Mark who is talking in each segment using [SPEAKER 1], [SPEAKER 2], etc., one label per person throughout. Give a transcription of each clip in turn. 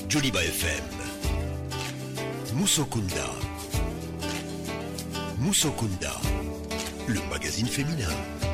[SPEAKER 1] Joliba FM. Moussokunda. Moussokunda, le magazine féminin.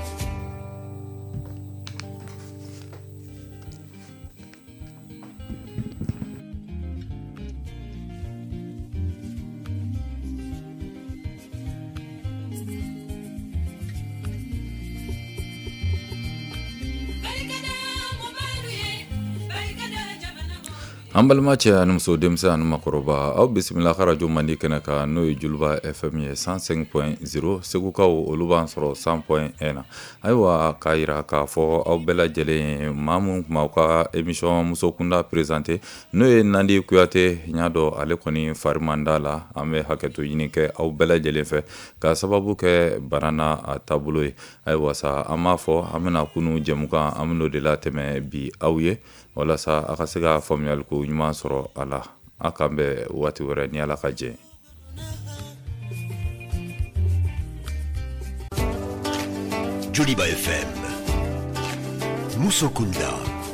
[SPEAKER 2] an balimace ani muso denmisɛn ani makɔrɔba aw bisimila ka radio mandi kɛnɛ kan n'o ye Joliba FM ye 105.0 segukaw olu b'an sɔrɔ 100.1 na ayiwa k'a yira k'a fɔ aw bɛɛ lajɛlen maa mun kuma aw ka émission Musokunda présenté n'o ye Nandi Kuyate n y'a dɔn ale kɔni farimanda la an bɛ hakɛto ɲini kɛ aw bɛɛ lajɛlen fɛ ka sababu kɛ banana a taabolo ye ayiwa sa an b'a fɔ an bɛna kunu jɛmukan an bɛn'o de la tɛmɛ bi aw ye walasa a ka se ka faamuyali ko ɲuman sɔrɔ a la a kan bɛ waati wɛrɛ ni Ala ka jɛ
[SPEAKER 1] Joliba FM. Moussokunda.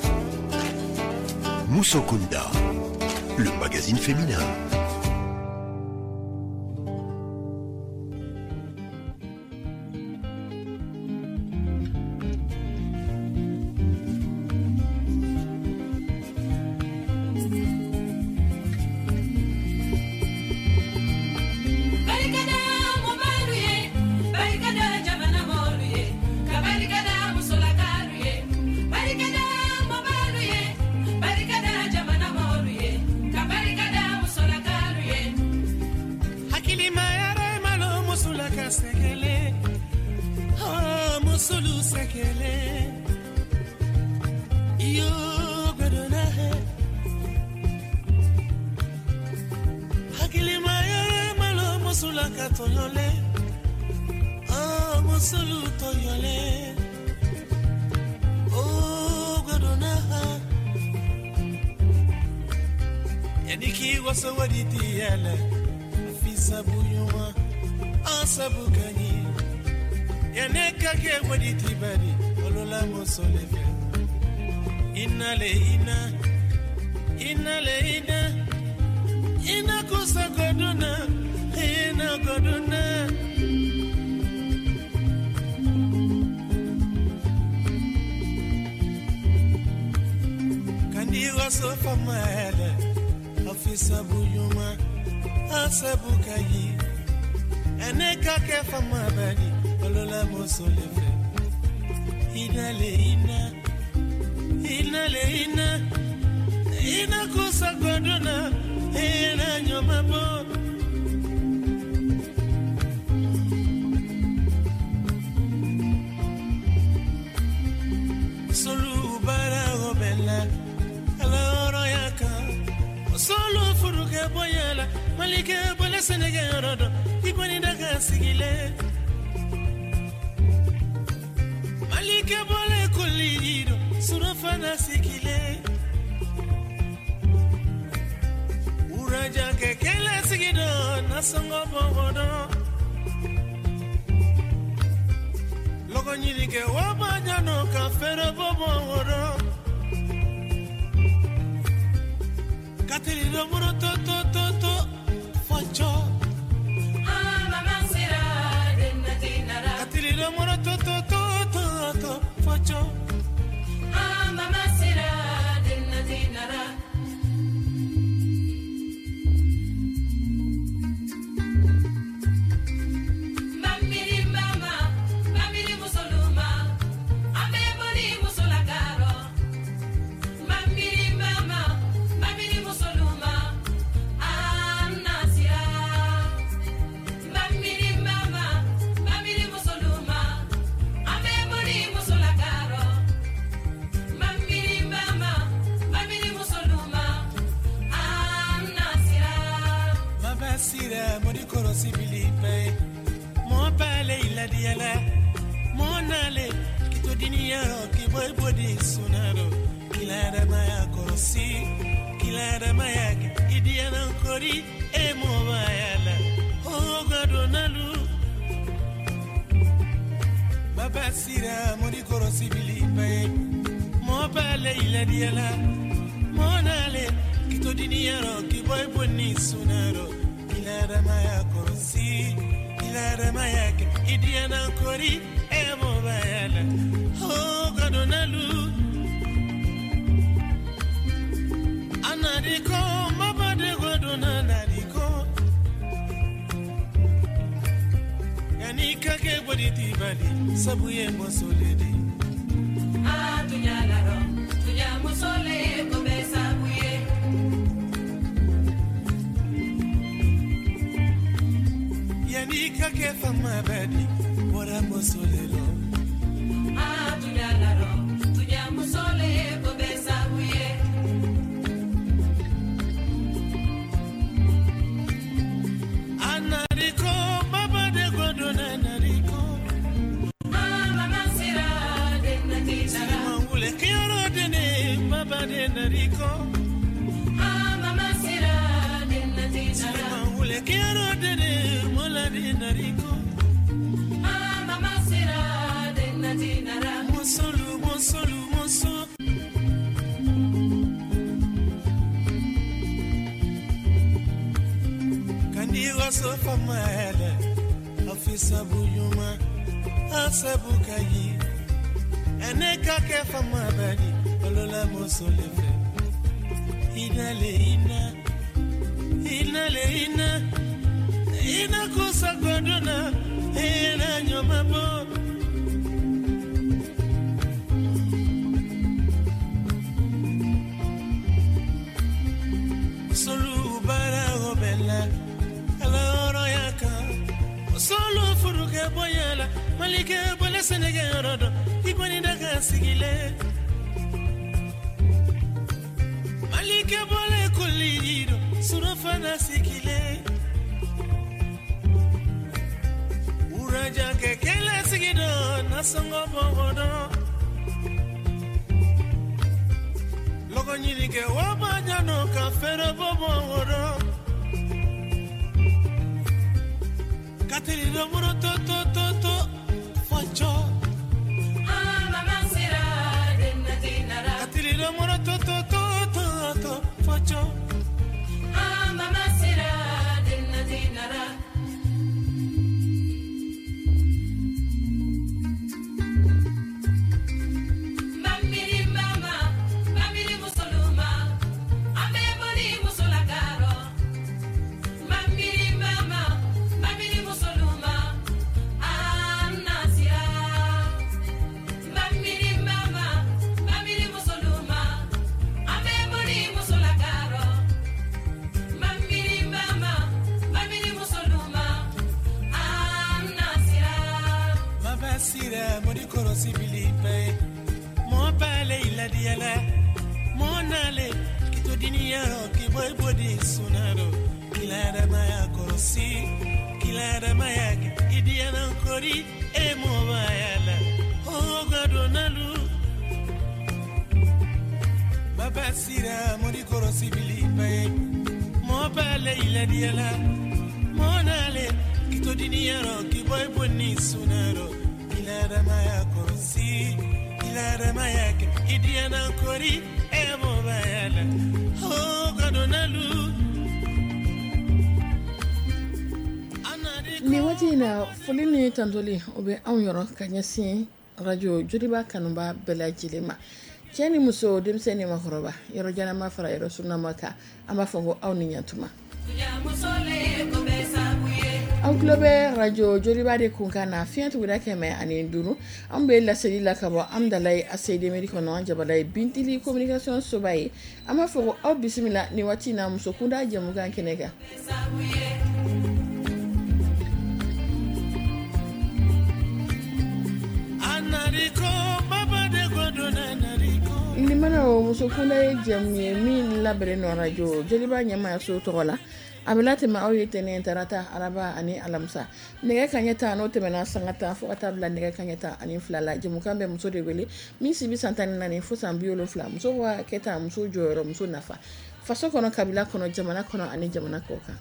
[SPEAKER 1] Moussokunda, le magazine féminin.
[SPEAKER 3] kitodiniero kiboy bonni sunaro ilara maya korosi ilara maya ke idiana kori emo bayala oh gadonalu anadiko mabade godonanadiko yani kake boditi bali sabuye mosoledi
[SPEAKER 4] tunyalaro tunyamusole kobesa buye
[SPEAKER 3] yani kake fama badi bora mosolelo
[SPEAKER 4] tunyalaro tunyamusole kobesa buye
[SPEAKER 3] anariko baba de godona nariko
[SPEAKER 4] mama sira de natinara
[SPEAKER 3] mangule kioro dene baba de nariko
[SPEAKER 4] mama sira de natinara
[SPEAKER 3] mangule kioro dene mola de nariko
[SPEAKER 4] mama sira de natinara
[SPEAKER 3] mosolu kandiwa sofa mala afisa buyuma asabu kayi eneka ke fama badi olola mosolefe inale ina kusa godona ina nyoma bo solu bara obella aloro yaka solu furuke boyala malike bole senege rodo ikwani daga sigile malike bole kulido surafana sigile uraja kekele sigido nasongo bogodo logo nyini ke wabajano ka fero bobogodo katili do muro to focho
[SPEAKER 4] mama sira de natinara
[SPEAKER 3] katili do muro to focho
[SPEAKER 4] mama sira de natinara mamiri musoluma ameboni musolagaro mamiri musoluma anasira mamiri musoluma ameboni musolagaro mamiri musoluma anasira
[SPEAKER 3] mabasira modi korosi bilipe mo pale iladiala mo nale kitodiniero kiboy bodi sunaro kilara maya korosi kilara maya idiana kori emo bayala oh gadonalu mabasira modi korosi bilipe mo pale iladiala mo nale kitodiniero kiboy bodi sunaro kilara maya korosi kilara maya idiana kori emo bayala oh gadonalu
[SPEAKER 5] ni wati na foli ni tandoli obe an yoro kanyasi radio juriba kanuba bela jilema cheni muso demseni makoroba yoro jana mafara yoro sunna maka ama fongo awni nyantuma an klobe radio juriba de kunkana fiantu wida keme ani duru an be la seli la kabo am dalay asede mediko no jabalay bintili communication sobaye ama fongo aw bismillah ni wati na muso kunda jamu kan kenega Limana muso kunda jamye min labere no radio jeliba nyama so togola abelate ma awite ne tarata araba ani alamsa nege kanyeta no temena sangata fo atabla nege kanyeta ani flala jemukambe muso de wele mi sibi santani nani fo sambiolo fla muso wa keta muso joro muso nafa faso kono kabila kono jamana kono ani jamana koka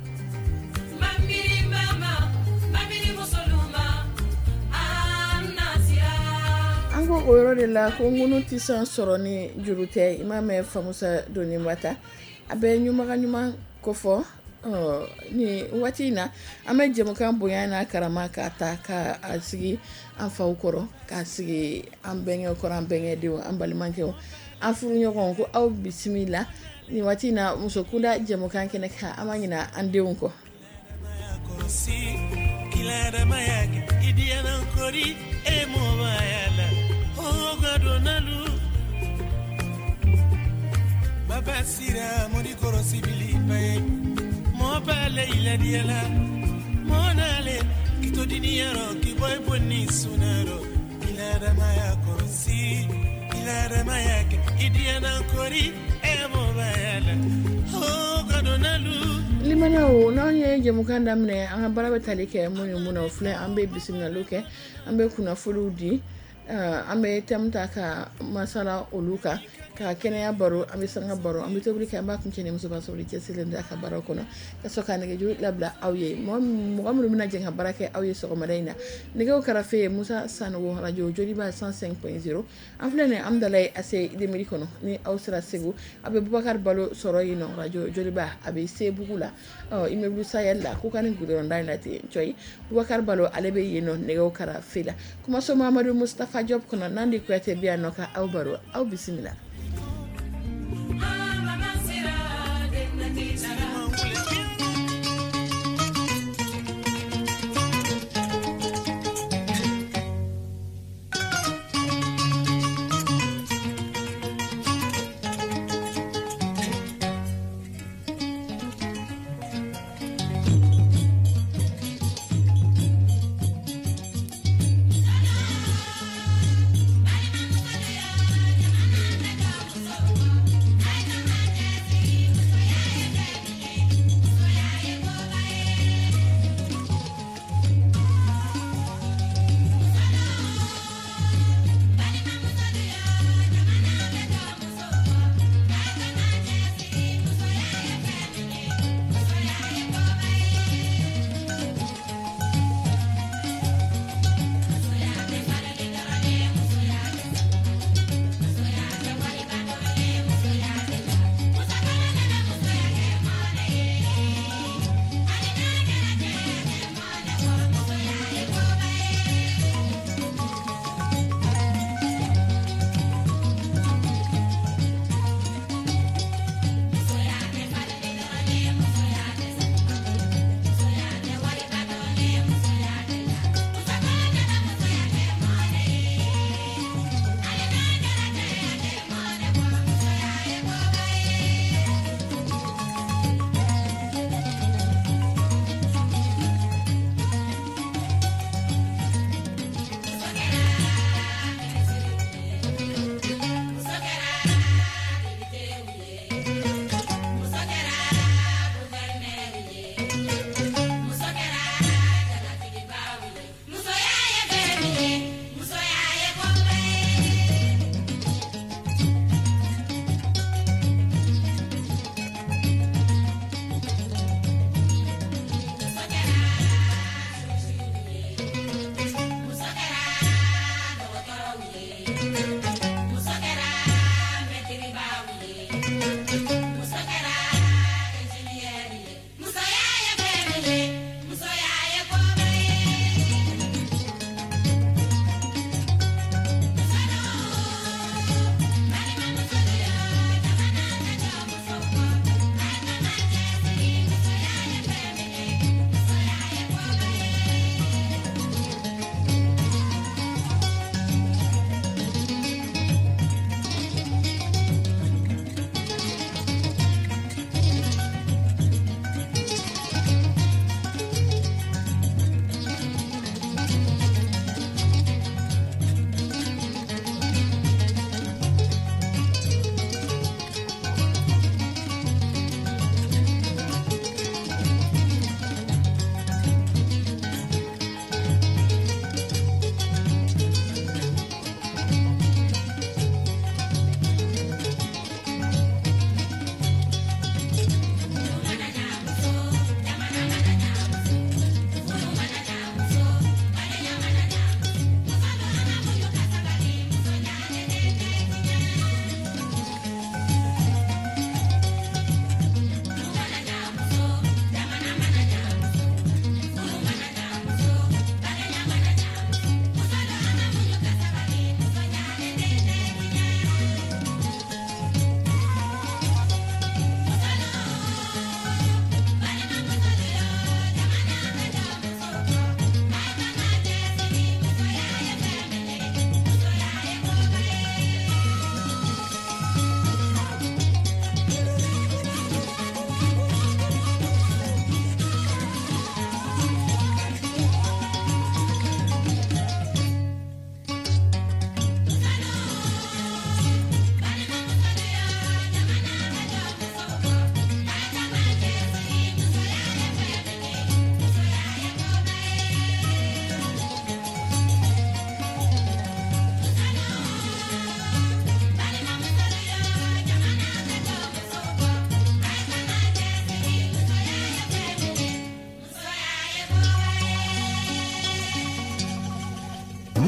[SPEAKER 5] ango oyoro de la ko ngunu tisan soroni jurute imame famusa doni mata abe nyuma ko fo ni wati na ame jemu kan bonya na karama ka ta ka asigi an fa ukoro ka sigi an benge ukoro an benge diwo an balimanke an furu nyokon ko aw bismillah ni wati na muso kunda jemu kan kene ka amanyina an diwo ko
[SPEAKER 3] Kilara mayake idiana kori e mobayala o gadonalu baba sira modi korosi bilipe mo bale ila diala monale kito diniaro ki boy bonni sunaro kilara mayake idiana kori e mobayala o gadonalu
[SPEAKER 5] limana o na ye jamukan damne an barabe talike mun ofle an be bisimna loke an be kuna fuludi an be temta ka masala oluka ka kenya baro an be sanga baro an be tobri ka ba kun kene muso basori ke silenda ka baro kono ka soka ne ju labla awye mo amru mina jenga barake awye so madaina ne go karafe musa sanwo radio Joliba 105.0 an flene am dalay ase de meri kono ni awsra segu abe Boubacar Balo soro yino radio Joliba abe se bugula imebu sayalla ko kanin gudon dainati joy Boubacar Balo alebe yino ne go karafe la kuma so Mamadou Mustafa Job kono nandi ko ete biya no ka awbaro aw bismillah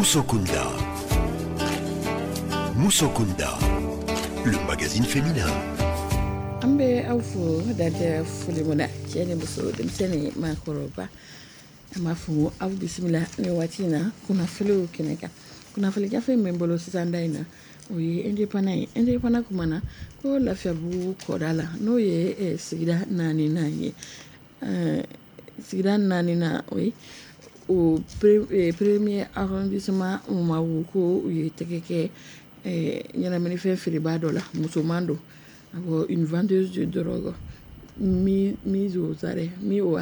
[SPEAKER 1] Musokunda. Musokunda, le magazine féminin.
[SPEAKER 5] Ambe aufu dada fulimuna chene muso demseni makoroba amafu au bismillah ni watina kuna fulu kineka kuna fulu jafe membolo sisandaina oyi ende pana kumana ko lafia bu kodala no ye sigida nani na oyi au premier arrondissement mawuko uye tekeke nyana manife filibadola musomando abo une vendeuse de drogue mise aux arrêts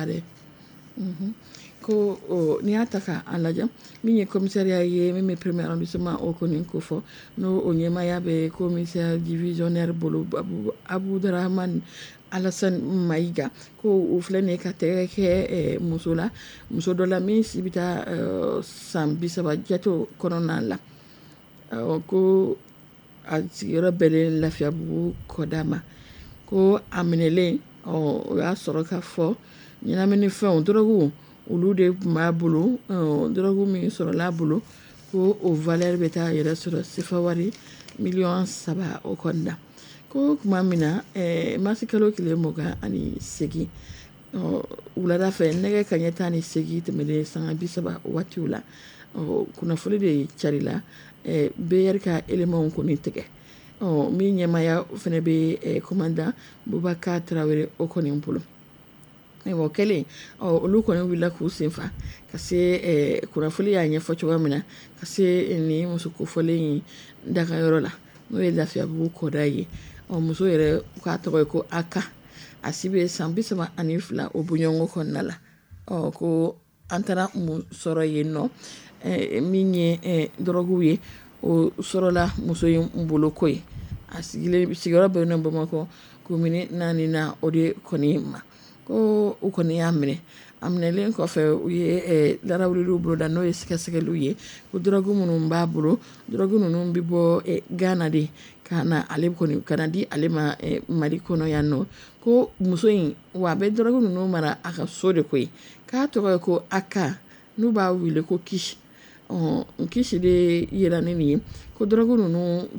[SPEAKER 5] ko ni ataka alaja mi commissariat ye mi premier arrondissement o konin ko fo no o nyema ya be commissaire divisionnaire bolo Abdurrahman Alassane Maïga ko o flene ka teke muso dola mi sibita sambi saba jato koronala ko a sigiyɔrɔ bɛlen lafiyabugu kɔdama ko a minɛlen o y'a sɔrɔ k'a fɔ ɲɛnaminifɛnw dɔrɔgu olu de tun b'a bolo dɔrɔgu min sɔrɔl'a bolo ko o valeur bɛ taa yɛrɛ sɔrɔ sefa wari 3 o kɔnɔna ko tuma min na marisi kalo 28 wulada fɛ nɛgɛ kaɲɛ 18 tɛmɛlen sanga 30 o waatiw la kunnafoni de carila BR ka élément kɔni tigɛ min ɲɛmaya fɛnɛ bɛ commandant Boubacar Traoré o kɔni bolo o kɛlen olu kɔni wulila k'u senfa ka se kunnafoni y'a ɲɛfɔ cogoya min na ka se ni muso kofɔlen in dagayɔrɔ la n'o ye Lafiyabugu kɔda ye muso yɛrɛ k'a tɔgɔ ye ko Aka a si bɛ san 32 o bɔɲɔgɔnko kɔnɔna la ko an taara mun sɔrɔ yen nɔ min ye dɔrɔguw ye o sɔrɔla muso in bolo ko ye a sigiyɔrɔ bɛ yen nɔ Bamakɔ komini 4 na o de kɔni ma ko u kɔni y'a minɛ a minɛlen kɔfɛ u ye larawuliw bolo da n'o ye sɛgɛsɛgɛliw ye ko dɔrɔgu minnu b'a bolo dɔrɔgu ninnu bɛ bɔ Ghana de ka na di ale ma Mali kɔnɔ yan nɔ ko muso in wa a bɛ dɔrɔgu ninnu mara a ka so de ko ye k'a tɔgɔ ye ko Aka n'u b'a wele ko Kisi Kisi de yera ne nin ye ko dɔrɔgu ninnu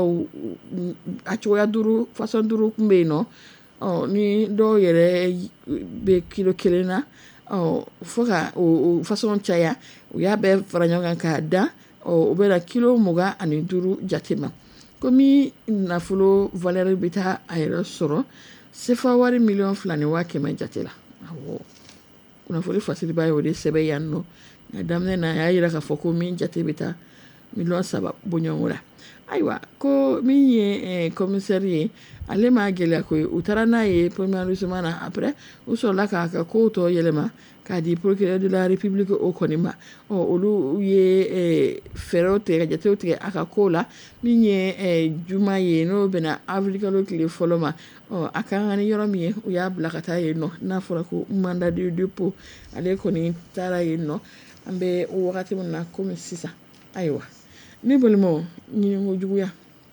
[SPEAKER 5] cogoya 5 façon 5 kun bɛ yen nɔ ni dɔw yɛrɛ bɛ kilo 1 na fo ka o façon caya u y'a bɛɛ fara ɲɔgɔn kan k'a da o bɛ na kilo 25 jate ma komi nafolo valeur bɛ taa a yɛrɛ sɔrɔ sefa wari 2,100,000 jate la kunnafoni fasiliba ye o de sɛbɛn yan nɔ a daminɛ na a y'a yira k'a fɔ ko min jate bɛ taa 3,000,000 bɔɲɔgɔnko la ayiwa ko min ye commissaire ye ale ma gɛlɛya ko ye u taara n'a ye premier arrondissement na après u sɔrɔla k'a ka kow tɔ yɛlɛma k'a di procureur de la république o kɔni ma olu ye fɛɛrɛw tigɛ ka jatew tigɛ a ka kow la min ye juma ye n'o bɛnna avril kalo tile fɔlɔ ma a ka kan ni yɔrɔ min ye u y'a bila ka taa yen nɔ n'a fɔra ko mandat de dépôt ale kɔni taara yen nɔ an bɛ wagati min na komi sisan ayiwa ne balimaw ɲiniko juguya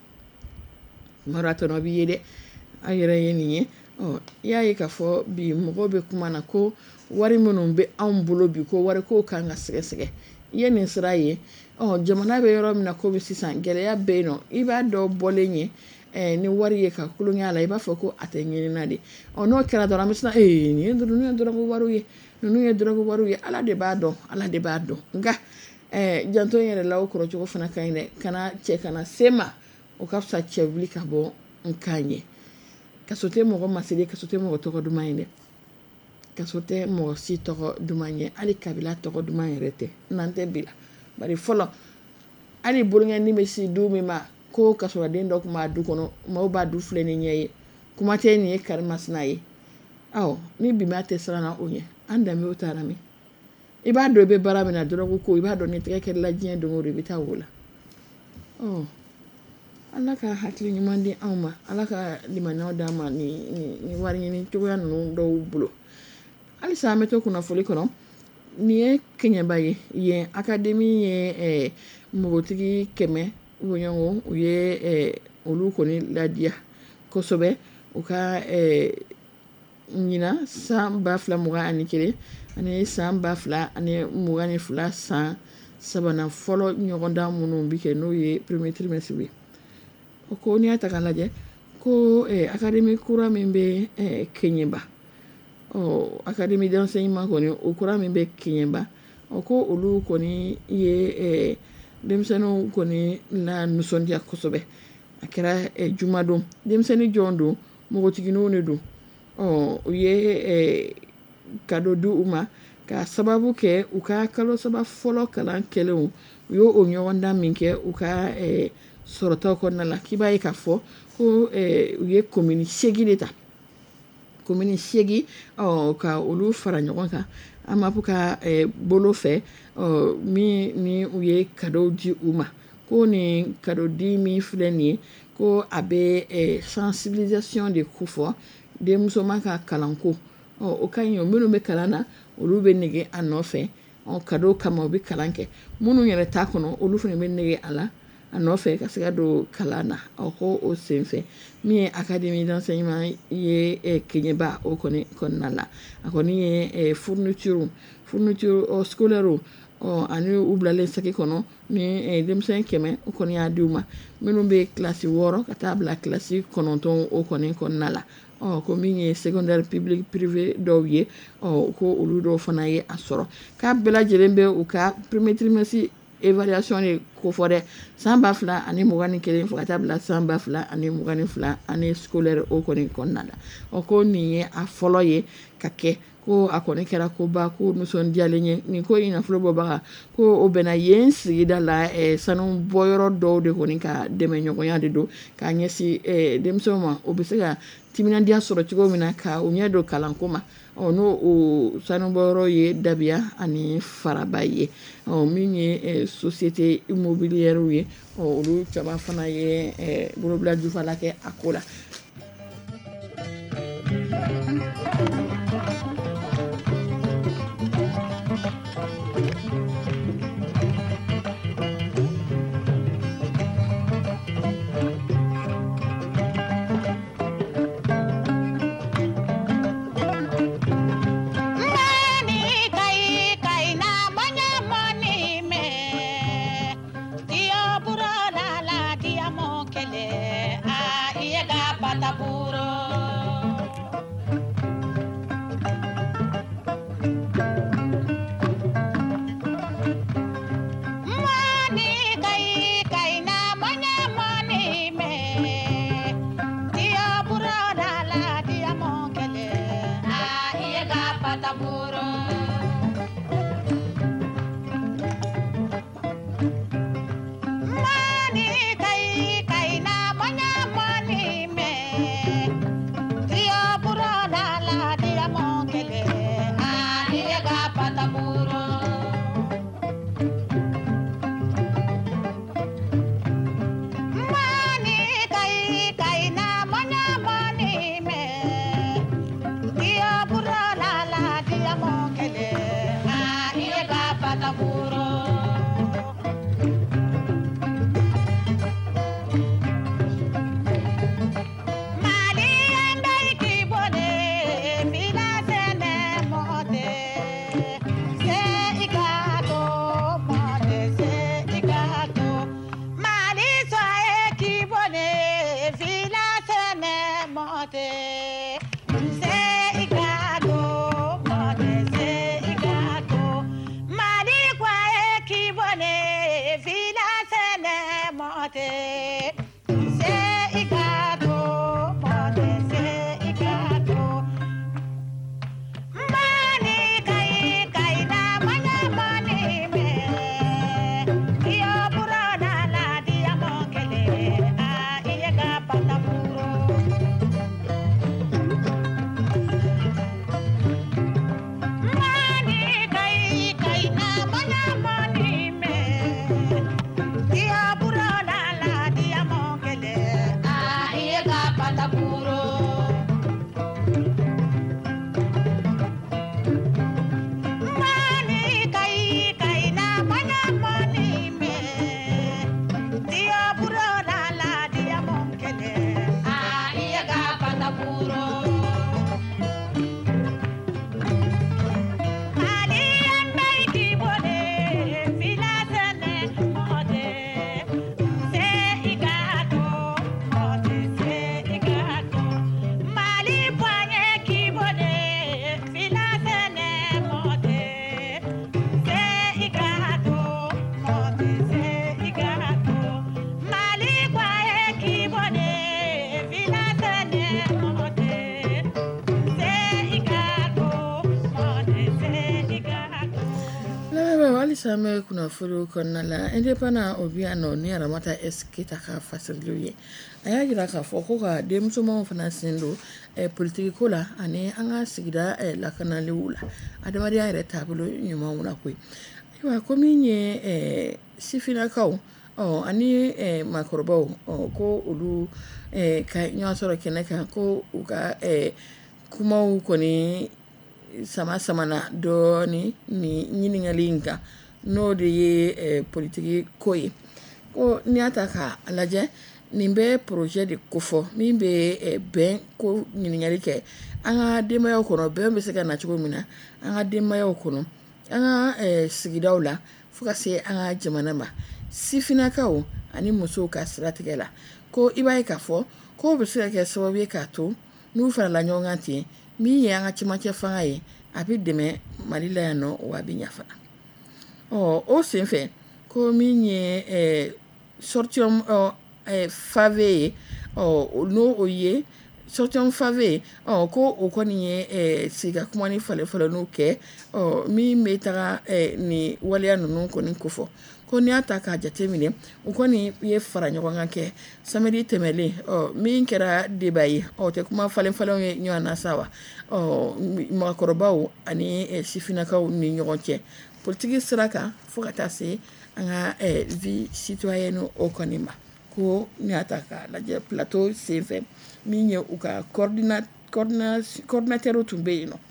[SPEAKER 5] maratɔnɔ b'i ye dɛ a yɛrɛ ye nin ye i y'a ye k'a fɔ bi mɔgɔw bɛ kuma na ko wari minnu bɛ anw bolo bi ko wari ko kan ka sɛgɛsɛgɛ i ye nin sira ye jamana bɛ yɔrɔ min na komi sisan gɛlɛya bɛ yen nɔ i b'a dɔn bɔlen ye ni wari ye ka kulonkɛ a la i b'a fɔ ko a tɛ ɲinina de n'o kɛra dɔrɔn an bɛ sisan ninnu ye dɔrɔgu wariw ye ala de b'a dɔn nka janto in yɛrɛ la o kɔrɔ cogo fana ka ɲi dɛ kana cɛ kana se ma o ka fisa cɛ wuli ka bɔ n kan ye kaso tɛ mɔgɔ masiri kaso tɛ mɔgɔ tɔgɔ duman ye dɛ kaso tɛ mɔgɔ si tɔgɔ duman ye hali kabila tɔgɔ duman yɛrɛ tɛ n'an tɛ bila bari fɔlɔ hali boloŋɛni bɛ si du min ma ko kasɔrɔden dɔ tun b'a du kɔnɔ maaw b'a du filɛ ni ɲɛ ye kuma tɛ nin ye karimasina ye ni bi ma tɛ siran na o ɲɛ an danbew taara min i b'a dɔn i bɛ baara min na dɔrɔgu ko i b'a dɔn ni tɛgɛ kɛrɛla diɲɛ don o don i bɛ taa wo la ala ka hakili ɲuman di anw ma ala ka limaniyaw d'an ma ni wari ɲini cogoya ninnu dɔw bolo halisa an bɛ to kunnafoni kɔnɔ nin ye kɛɲɛba ye yen akademi ye npogotigi 100 bɔɲɔgɔnko u ye olu kɔni ladiya kosɛbɛ u ka ɲina san 2021 ani san 2022 san sabanan fɔlɔ ɲɔgɔndan minnu bi kɛ n'o ye premier trimestre ye o ko n'i y'a ta k'a lajɛ ko académie kura min bɛ Keɲeba académie d'enseignement kɔni o kura min bɛ Keɲeba ko olu kɔni ye denmisɛnninw kɔni la nisɔndiya kosɛbɛ a kɛra jumadon denmisɛnnin jɔn don mɔgɔtigininw de don u ye cadeau di u ma ka sababu kɛ u ka kalo saba fɔlɔ kalan kɛlenw u y'o ɲɔgɔndan min kɛ u ka sɔrɔtaw kɔnɔna la k'i b'a ye k'a fɔ ko u ye commune 8 de ta commune 8 ka olu fara ɲɔgɔn kan an b'a fɔ ka bolo fɛ min ni u ye cadeau di u ma ko nin cadeau di min filɛ nin ye ko a bɛ sensibilisation de ko fɔ denmusoman ka kalanko o ka ɲi minnu bɛ kalan na olu bɛ nege a nɔfɛ cadeau kama u bɛ kalan kɛ minnu yɛrɛ t'a kɔnɔ olu fana bɛ nege a la a nɔfɛ ka se ka don kalan na ko o senfɛ min ye académie d'enseignement ye Keɲeba o kɔni kɔnɔna la a kɔni ye fourniture scolaire ani u bilalen saki kɔnɔ ni denmisɛn 100 o kɔni y'a di u ma minnu bɛ kilasi 6 ka taa bila kilasi 9 o kɔni kɔnɔna la ko min ye secondaire public privé dɔw ye ko olu dɔw fana ye a sɔrɔ k'a bɛɛ lajɛlen bɛ u ka premier trimestre évaluation de ko fɔ dɛ san 2021 fo ka taa bila san 2022 année scolaire o kɔni kɔnɔna la ko nin ye a fɔlɔ ye ka kɛ ko a kɔni kɛra koba ko nisɔndiyalen ye nin ko in nafolo bɔbaga ko o bɛna yen sigida la sanu bɔyɔrɔ dɔw de kɔni ka dɛmɛ ɲɔgɔnya de don k'a ɲɛsin denmisɛnw ma o bɛ se ka timinandiya sɔrɔ cogo min na ka u ɲɛ don kalanko ma n'o o sanubɔyɔrɔ ye dabiya ani faraba ye min ye société immobilière ye olu caman fana ye bolobila jufala kɛ a ko la halisa me kunnafoni kɔnɔna la indépendant Obiano ni Ramata S Keita ka fasiriw ye a y'a jira k'a fɔ ko ka denmusomanw fana sen don politiki ko la ani an ka sigida lakanaliw la adamadenya yɛrɛ taabolo ɲumanw na koyi ayiwa ko min ye sifinakaw ani maakɔrɔbaw ko olu ka ɲɔgɔn sɔrɔ kɛnɛ kan ko u ka kumaw kɔni sama dɔɔni ni ɲininkali in kan n'o de ye politiki ko ye ko n'i y'a ta k'a lajɛ nin bɛ projet de kofɔ min bɛ bɛn ko ɲininkali kɛ an ka denbayaw kɔnɔ bɛn bɛ se ka na cogo min na an ka denbayaw kɔnɔ an ka sigidaw la fo ka se an ka jamana ma sifinakaw ani musow ka siratigɛ la ko i b'a ye k'a fɔ ko bɛ se ka kɛ sababu ye k'a to n'u farala ɲɔgɔn kan ten min ye an ka cɛmancɛ fanga ye a bɛ dɛmɛ Mali la yan nɔ wa a bɛ ɲa fana o senfɛ ko min ye sortion fave ye n'o o ye sortion fave ko o kɔni ye siga kuma ni falen-falenniw kɛ min bɛ taga ni waleya ninnu kɔni kofɔ ko n'i y'a ta k'a jateminɛ u kɔni ye fara ɲɔgɔn kan kɛ samedi tɛmɛlen min kɛra débat ye tɛ kuma falen-falenw ye ɲɔgɔn na sa wa mɔgɔkɔrɔbaw ani sifinakaw ni ɲɔgɔn cɛ politiki sira kan fo ka taa se an ka vie citoyenne o kɔni ma ko n'i y'a ta k'a lajɛ plateau senfɛ min ye u ka coordinateur tun bɛ yen nɔ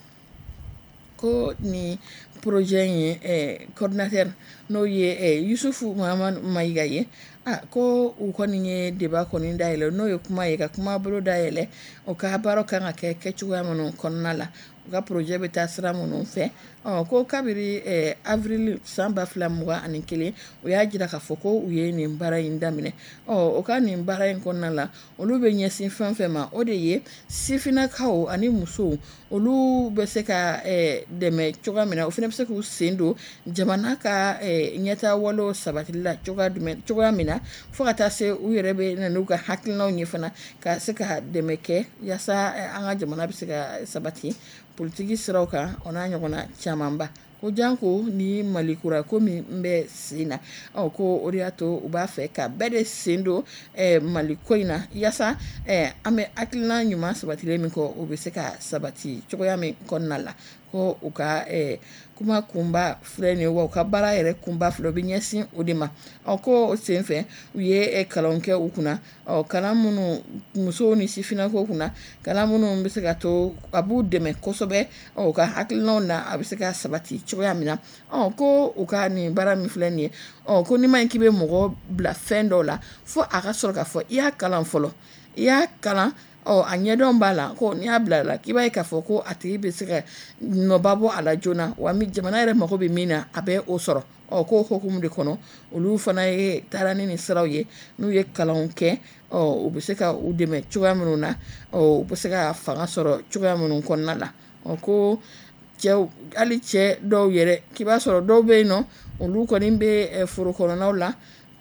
[SPEAKER 5] ko ni projet ye coordinateur n'o ye Yusufu Mahamadu Mayiga ye ko u kɔni ye débat kɔni dayɛlɛ n'o ye kuma ye ka kuma bolo dayɛlɛ o ka baaraw kan ka kɛ kɛcogoya minnu kɔnɔna la u ka projet bɛ taa sira minnu fɛ ko kabiri avril san 2021 u y'a jira k'a fɔ ko u ye nin baara in daminɛ o ka nin baara in kɔnɔna la olu bɛ ɲɛsin fɛn fɛn ma o de ye sifinakaw ani musow olu bɛ se ka dɛmɛ cogoya min na o fana bɛ se k'u sen don jamana ka ɲɛtaa walew sabatili la cogoya min na fo ka taa se u yɛrɛ bɛ na n'u ka hakilinaw ye fana ka se ka dɛmɛ kɛ yaasa an ka jamana bɛ se ka sabati politiki siraw kan o n'a ɲɔgɔnna camanba ko janko ni Mali kura ko min bɛ sen na ko o de y'a to u b'a fɛ ka bɛɛ de sen don Mali ko in na yaasa an bɛ hakilina ɲuman sabatilen min kɔ o bɛ se ka sabati cogoya min kɔnɔna la ko u ka kuma kunba filɛ nin ye wa u ka baara yɛrɛ kunba filɛ u bɛ ɲɛsin o de ma ko o senfɛ u ye kalanw kɛ u kunna kalan minnu musow ni sifinakaw kunna kalan minnu bɛ se ka to a b'u dɛmɛ kosɛbɛ u ka hakilinaw na a bɛ se ka sabati cogoya min na ko u ka nin baara min filɛ nin ye ko n'i ma ɲi k'i bɛ mɔgɔ bila fɛn dɔw la fo a ka sɔrɔ k'a fɔ i y'a kalan fɔlɔ i y'a kalan a ɲɛdɔn b'a la ko n'i y'a bila la k'i b'a ye k'a fɔ ko a tigi bɛ se ka nɔba bɔ a la joona wa jamana yɛrɛ mago bɛ min na a bɛ o sɔrɔ ko hukumu de kɔnɔ olu fana ye taara ni nin siraw ye n'u ye kalanw kɛ u bɛ se ka u dɛmɛ cogoya minnu na u bɛ se ka fanga sɔrɔ cogoya minnu kɔnɔna la ko cɛw hali cɛ dɔw yɛrɛ k'i b'a sɔrɔ dɔw bɛ yen nɔ olu kɔni bɛ foro kɔnɔnaw la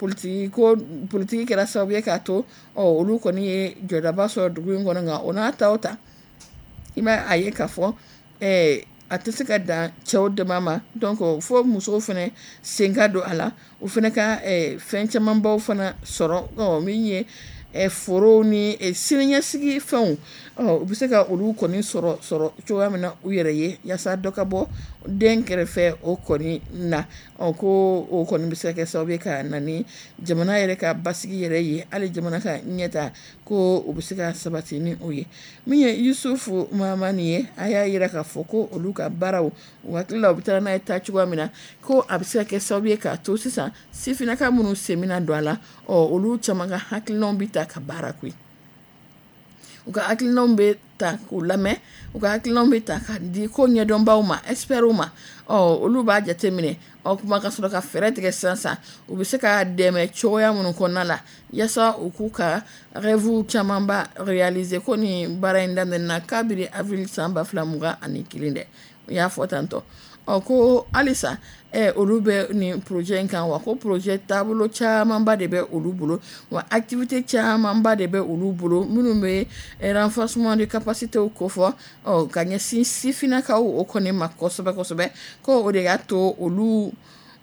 [SPEAKER 5] politiki kɛra sababu ye k'a to olu kɔni ye jɔdaba sɔrɔ dugu in kɔnɔ nka o n'a ta o ta i b'a a ye k'a fɔ a tɛ se ka dan cɛw dama ma donc fo musow fana sen ka don a la u fana ka fɛn camanbaw fana sɔrɔ min ye forow ni siniɲɛsigi fɛnw u bɛ se ka olu kɔni sɔrɔ cogoya min na u yɛrɛ ye yaasa dɔ ka bɔ den kɛrɛfɛ o kɔni na ko o kɔni bɛ se ka kɛ sababu ye ka na ni jamana yɛrɛ ka basigi yɛrɛ ye hali jamana ka ɲɛta ko u bɛ se ka sabati ni o ye min ye Yusufu Mahamani ye a y'a jira k'a fɔ ko olu ka baaraw u hakili la u bɛ taa n'a ye taa cogoya min na ko a bɛ se ka kɛ sababu ye k'a to sisan sifinaka minnu sen bɛna don a la olu caman ka hakilinaw bɛ ta ka baara koyi u ka hakilinaw bɛ ta k'u lamɛn u ka hakilinaw bɛ ta ka di ko ɲɛdɔnbaw ma expertw ma olu b'a jateminɛ kuma ka sɔrɔ ka fɛɛrɛ tigɛ sisan u bɛ se ka dɛmɛ cogoya minnu kɔnɔna la yaasa u k'u ka rêve camanba réaliser ko nin baara in daminɛna kabiri avril san 2021 dɛ u y'a fɔ tantɔ ko halisa olu bɛ nin projet in kan wa ko projet taabolo camanba de bɛ olu bolo wa activité camanba de bɛ olu bolo minnu bɛ renforcement de capacité kofɔ ka ɲɛsin sifinakaw o kɔni ma kosɛbɛ kosɛbɛ ko o de y'a to olu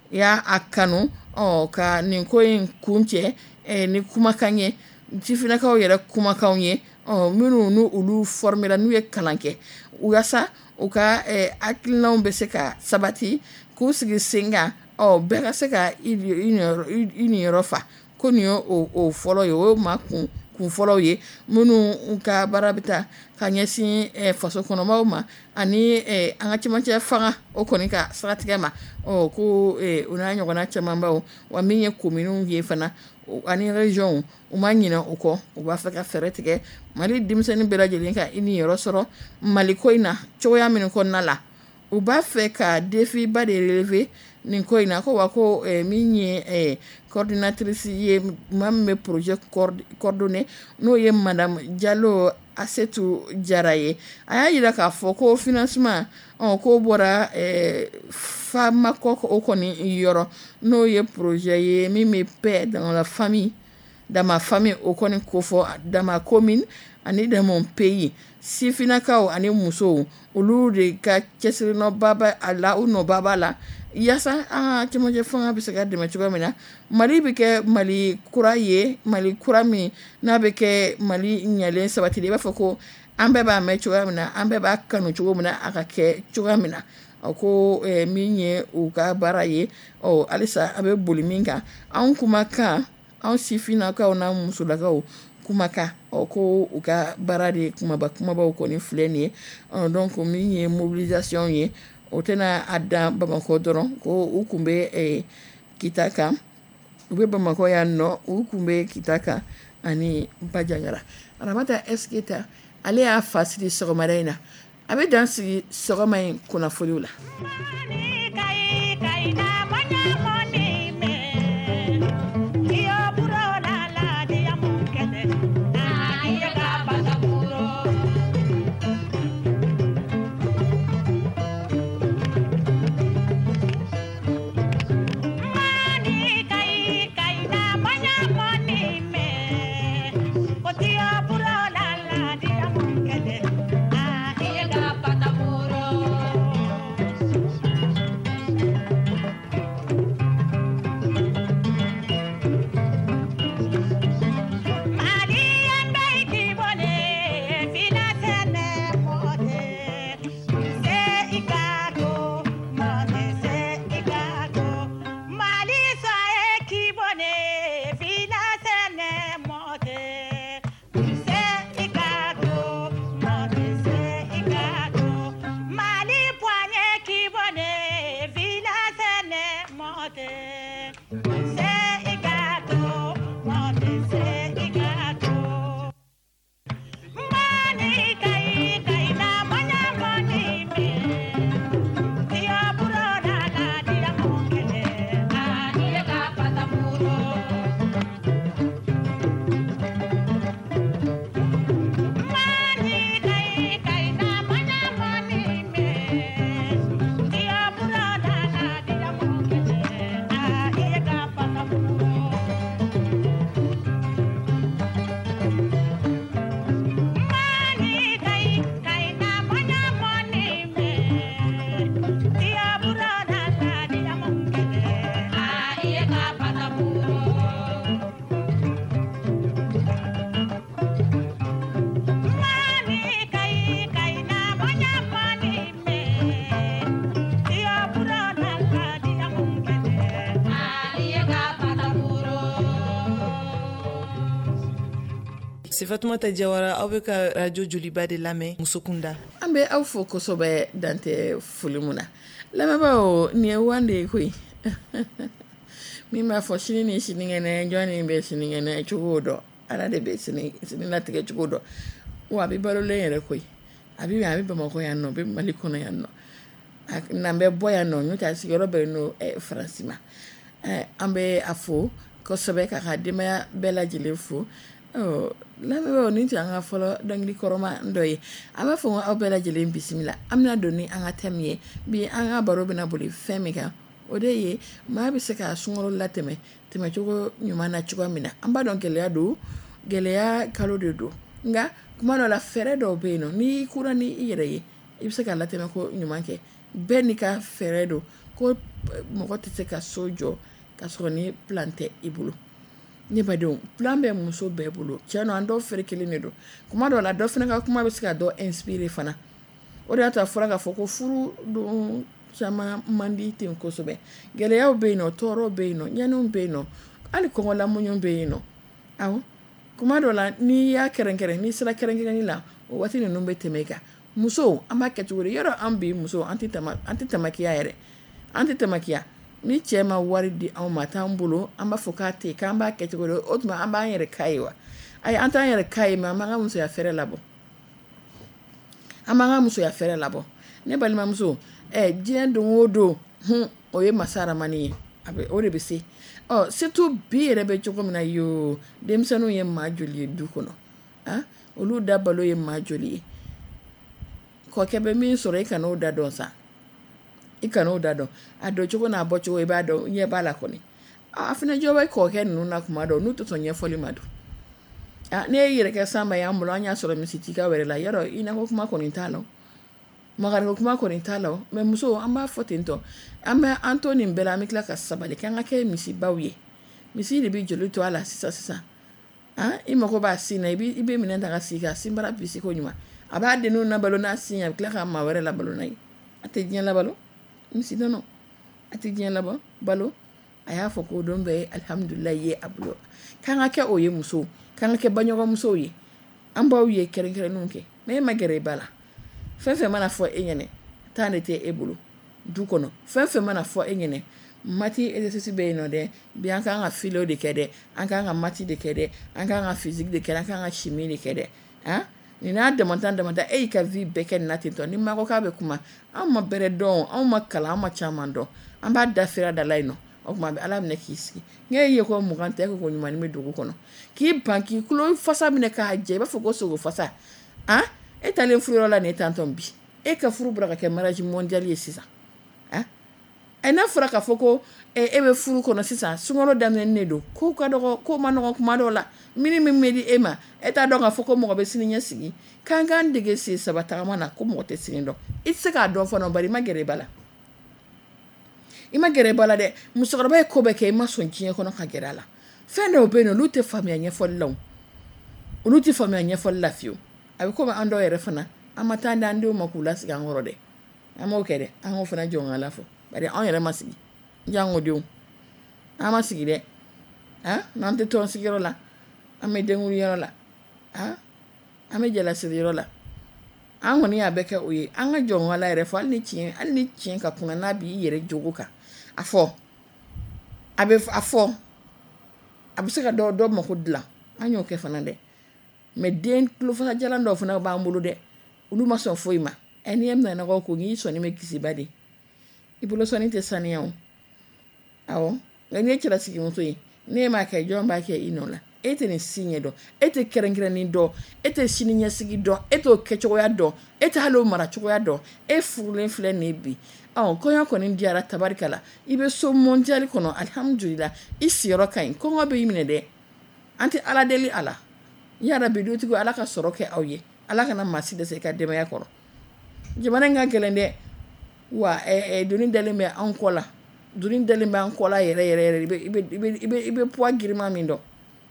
[SPEAKER 5] y'a a kanu ka nin ko in kuncɛ ni kumakan ye sifinnakaw yɛrɛ kumakanw ye minnu n'u olu formera n'u ye kalan kɛ yasa u ka hakilinaw bɛ se ka sabati k'u sigi sen kan bɛɛ ka se ka i niyɔrɔ fa ko nin ye o fɔlɔ ye o ye maa kun fɔlɔw ye minnu ka baara bɛ taa ka ɲɛsin faso kɔnɔmaw ma ani an ka cɛmancɛ fanga o kɔni ka siratigɛ ma ko u n'a ɲɔgɔnna camanbaw wa min ye kominiw ye fana ani région u ma ɲinɛ u kɔ u b'a fɛ ka fɛɛrɛ tigɛ Mali denmisɛnnin bɛɛ lajɛlen ka i niyɔrɔ sɔrɔ Mali ko in na cogoya min kɔnɔna la u b'a fɛ ka défi ba de relever nin ko in na ko wa ko min ye coordinatrice ye maa min bɛ projet coordonné n'o ye madame Diallo Asetu Jara ye a y'a jira k'a fɔ ko financement k'o bɔra Famakɔ o kɔni yɔrɔ n'o ye projet ye min bɛ paix dans la famille dans ma famille o kɔni ko fɔ dans ma commune ani dans mon pays sifinnakaw ani musow olu de ka cɛsirinɔba bɛ a la u nɔba b'a la yasa an ka cɛmancɛ fanga bɛ se ka dɛmɛ cogoya min na Mali bɛ kɛ Mali kura ye Mali kura min n'a bɛ kɛ Mali ɲɛlen sabatilen i b'a fɔ ko an bɛɛ b'a mɛn cogoya min na an bɛɛ b'a kanu cogo min na a ka kɛ cogoya min na ko min ye u ka baara ye halisa a bɛ boli min kan anw kumakan anw sifinnakaw n'an musolakaw kumakan ko u ka baara de kumabaw kɔni filɛ nin ye donc min ye mobilisation ye o tɛna a dan Bamakɔ dɔrɔn ko u kun bɛ kita kan u bɛ Bamakɔ yan nɔ u kun bɛ kita kan ani Bajaŋara Aramata Esketa ale y'a fa sigi sɔgɔmada in na a bɛ dan sigi sɔgɔma in kunnafoniw la
[SPEAKER 6] Fatumata Jawara aw bɛ ka radio joliba de lamɛn Musokunda
[SPEAKER 5] an bɛ aw fo kosɛbɛ dante foli mun na lamɛnbaaw nin ye wande ye koyi min b'a fɔ sini ni sinikɛnɛ jɔnni bɛ sinikɛnɛ cogo dɔn ala de bɛ sini latigɛ cogo dɔn wa a bɛ balolen yɛrɛ koyi a bɛ Bamakɔ yan nɔ a bɛ Mali kɔnɔ yan nɔ n'an bɛ bɔ yan nɔ n'o tɛ a sigiyɔrɔ bɛnnen don Faransi ma an bɛ a fo kosɛbɛ k'a ka denbaya bɛɛ lajɛlen fo lamɛnbaaw nin tɛ an ka fɔlɔ dɔnkili kɔrɔma dɔ ye an b'a fɔ aw bɛɛ lajɛlen bisimila an bɛna don ni an ka thème ye bi an ka baro bɛna boli fɛn min kan o de ye maa bɛ se ka sunkalo latɛmɛ tɛmɛcogo ɲuman na cogoya min na an b'a dɔn gɛlɛya don gɛlɛya kalo de don nka kuma dɔ la fɛɛrɛ dɔw bɛ yen nɔ n'i kura ni i yɛrɛ ye i bɛ se ka latɛmɛ ko ɲuman kɛ bɛɛ n'i ka fɛɛrɛ don ko mɔgɔ tɛ se ka so jɔ ka sɔrɔ ni plan tɛ i bolo ne badenw plan bɛ muso bɛɛ bolo cɛ no an dɔw fere kelen de don kuma dɔw la dɔ fana ka kuma bɛ se ka dɔ inspire fana o de y'a to a fɔra k'a fɔ ko furu don caman man di ten kosɛbɛ gɛlɛyaw bɛ yen nɔ tɔɔrɔw bɛ yen nɔ ɲaniw bɛ yen nɔ hali kɔngɔlamuɲu bɛ yen nɔ awɔ kuma dɔw la n'i y'a kɛrɛnkɛrɛn n'i sera kɛrɛnkɛrɛnni la o waati ninnu bɛ tɛmɛ i kan musow an b'a kɛ cogo di yɔrɔ an bi musow an tɛ tamakiya yɛrɛ an tɛ tamakiya ni cɛ ma wari di anw ma t'an bolo an b'a fɔ k'a tɛ yen k'an b'a kɛ cogo di o tuma an b'an yɛrɛ k'a ye wa ayi an t'an yɛrɛ k'a ye mɛ an b'an ka musoya fɛrɛ labɔ an b'an ka musoya fɛrɛ labɔ ne balimamuso diɲɛ don o don o ye masa Ramani ye o de bɛ se surtout bi yɛrɛ bɛ cogo min na yoo denmisɛnninw ye maa joli ye du kɔnɔ olu da balo ye maa joli ye kɔkɛ bɛ min sɔrɔ i kan'o da dɔn sa i kan'o da dɔn a dɔn cogo n'a bɔ cogo i b'a dɔn ɲɛ b'a la kɔni a fana jɔ bɛ kɔkɛ ninnu na kuma dɔn n'u tɛ sɔn ɲɛfɔli ma don ne ye yɛrɛ kɛ sanba y'an bolo an y'a sɔrɔ misitika wɛrɛ la yɔrɔ i n'a ko kuma kɔni t'a la magari ko kuma kɔni t'a la mɛ muso an b'a fɔ ten tɔ an to nin bɛɛ la an bɛ tila ka sabali k'an ka kɛ misibaw ye misi de bɛ joli to a la sisan i mago b'a sin na i bɛ minɛn ta ka sigi ka sin bara bisi ko ɲuman a b'a denninw labalo n'a sin a bɛ tila ka maa wɛrɛ labalo n'a ye a tɛ diɲɛ labalo misi nɔnɔ a tɛ diɲɛ balo a y'a fɔ ko don bɛɛ ye alihamudulilayi ye a bolo k'an ka kɛ o ye muso k'an ka kɛ baɲɔgɔnmusow ye an b'aw ye kɛrɛnkɛrɛnninw kɛ mɛ e ma gɛrɛ i ba la fɛn fɛn mana fɔ e ɲɛnɛ taa de tɛ e bolo du kɔnɔ fɛn fɛn mana fɔ e ɲɛnɛ mati exercice bɛ yen nɔ dɛ bi an k'an ka philo de kɛ dɛ an k'an ka mati de kɛ dɛ an k'an ka physique de kɛ an k'an ka chimie de kɛ dɛ nin n'a damatan e y'i ka vie bɛɛ kɛ nin na ten tɔ ni ma ko k'a bɛ kuma anw ma bɛrɛ dɔn anw ma kalan anw ma caman dɔn an b'a da fira da la yen nɔ o tuma ala minɛ k'i sigi n'e ye ko mugan tɛ ko ɲuman bɛ dugu kɔnɔ k'i ban k'i kulo fasa minɛ k'a jɛ i b'a fɔ ko sogo fasa e talen furuyɔrɔ la nin ye tantɔn bi e ka furu bɔra ka kɛ mariage mondial ye sisan n'a fɔra k'a fɔ ko e bɛ furu kɔnɔ sisan sunkalo daminɛnen de don ko ka dɔgɔ ko ma nɔgɔ kuma dɔw la mini min bɛ di e ma e t'a dɔn k'a fɔ ko mɔgɔ bɛ sini ɲɛ sigi k'an k'an dege sen saba tagama na ko mɔgɔ tɛ sini dɔn i tɛ se k'a dɔn fana bari i ma gɛrɛ i ba la i ma gɛrɛ i ba la dɛ musokɔrɔba ye ko bɛɛ kɛ i ma sɔn diɲɛ kɔnɔ ka gɛrɛ a la fɛn dɔw bɛ yen nɔ olu tɛ faamuya ɲɛfɔli la olu tɛ faamuya ɲɛfɔli la fiyewu a bɛ komi an dɔw yɛrɛ fana an ma taa d'an denw ma k'u lasigi an kɔrɔ dɛ an m'o kɛ dɛ an k'o fana jɔ an la fɔ bari an yɛrɛ ma sigi jango denw an ma sigi dɛ n'an tɛ tɔn sigiyɔrɔ la an bɛ denwuliyɔrɔ la an bɛ jalasiriyɔrɔ la an kɔni y'a bɛɛ kɛ o ye an ka jɔ an la yɛrɛ fɔ hali ni tiɲɛ ka kunna n'a b'i yɛrɛ jogo kan a fɔ a bɛ se ka dɔ mako dilan an y'o kɛ fana dɛ mɛ den tulofasa jalan dɔw fana b'an bolo dɛ olu ma sɔn foyi ma n'i ye minɛ nɔgɔ ko n'i sɔnni bɛ kisiba de i bolo sɔnni tɛ saniya o awɔ nka n'i ye cɛlasigimuso ye ne m'a kɛ jɔn b'a kɛ i nɔ la e tɛ nin si ɲɛ dɔn e tɛ kɛrɛnkɛrɛnni dɔn e tɛ sini ɲɛsigi dɔn e t'o kɛcogoya dɔn e tɛ hali o maracogoya dɔn e furulen filɛ nin ye bi kɔɲɔ kɔni diyara tabarika la i bɛ so mondial kɔnɔ alihamudulila i siyɔrɔ ka ɲi kɔngɔ bɛ i minɛ dɛ an tɛ ala deli a la yara bi dutigiw ala ka sɔrɔ kɛ aw ye ala kana maa si dɛsɛ i ka denbaya kɔrɔ jamana in ka gɛlɛn dɛ wa doni dalen bɛ an kɔ la doni dalen bɛ an kɔ la yɛrɛ i bɛ poids girima min dɔn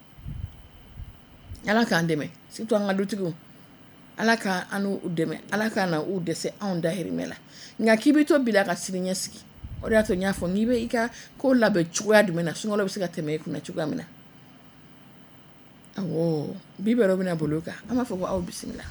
[SPEAKER 5] ala k'an dɛmɛ surtout an ka dutigiw ala k'an n'u dɛmɛ ala k'an na u dɛsɛ anw dahirimɛ la nka k'i bɛ to bila ka sini ɲɛ sigi o de y'a to n y'a fɔ n'i bɛ i ka ko labɛn cogoya jumɛn na sunkalo bɛ se ka tɛmɛ i kunna cogoya min na awɔ bi bɛrɛ bɛna bolo kan an b'a fɔ ko aw bisimila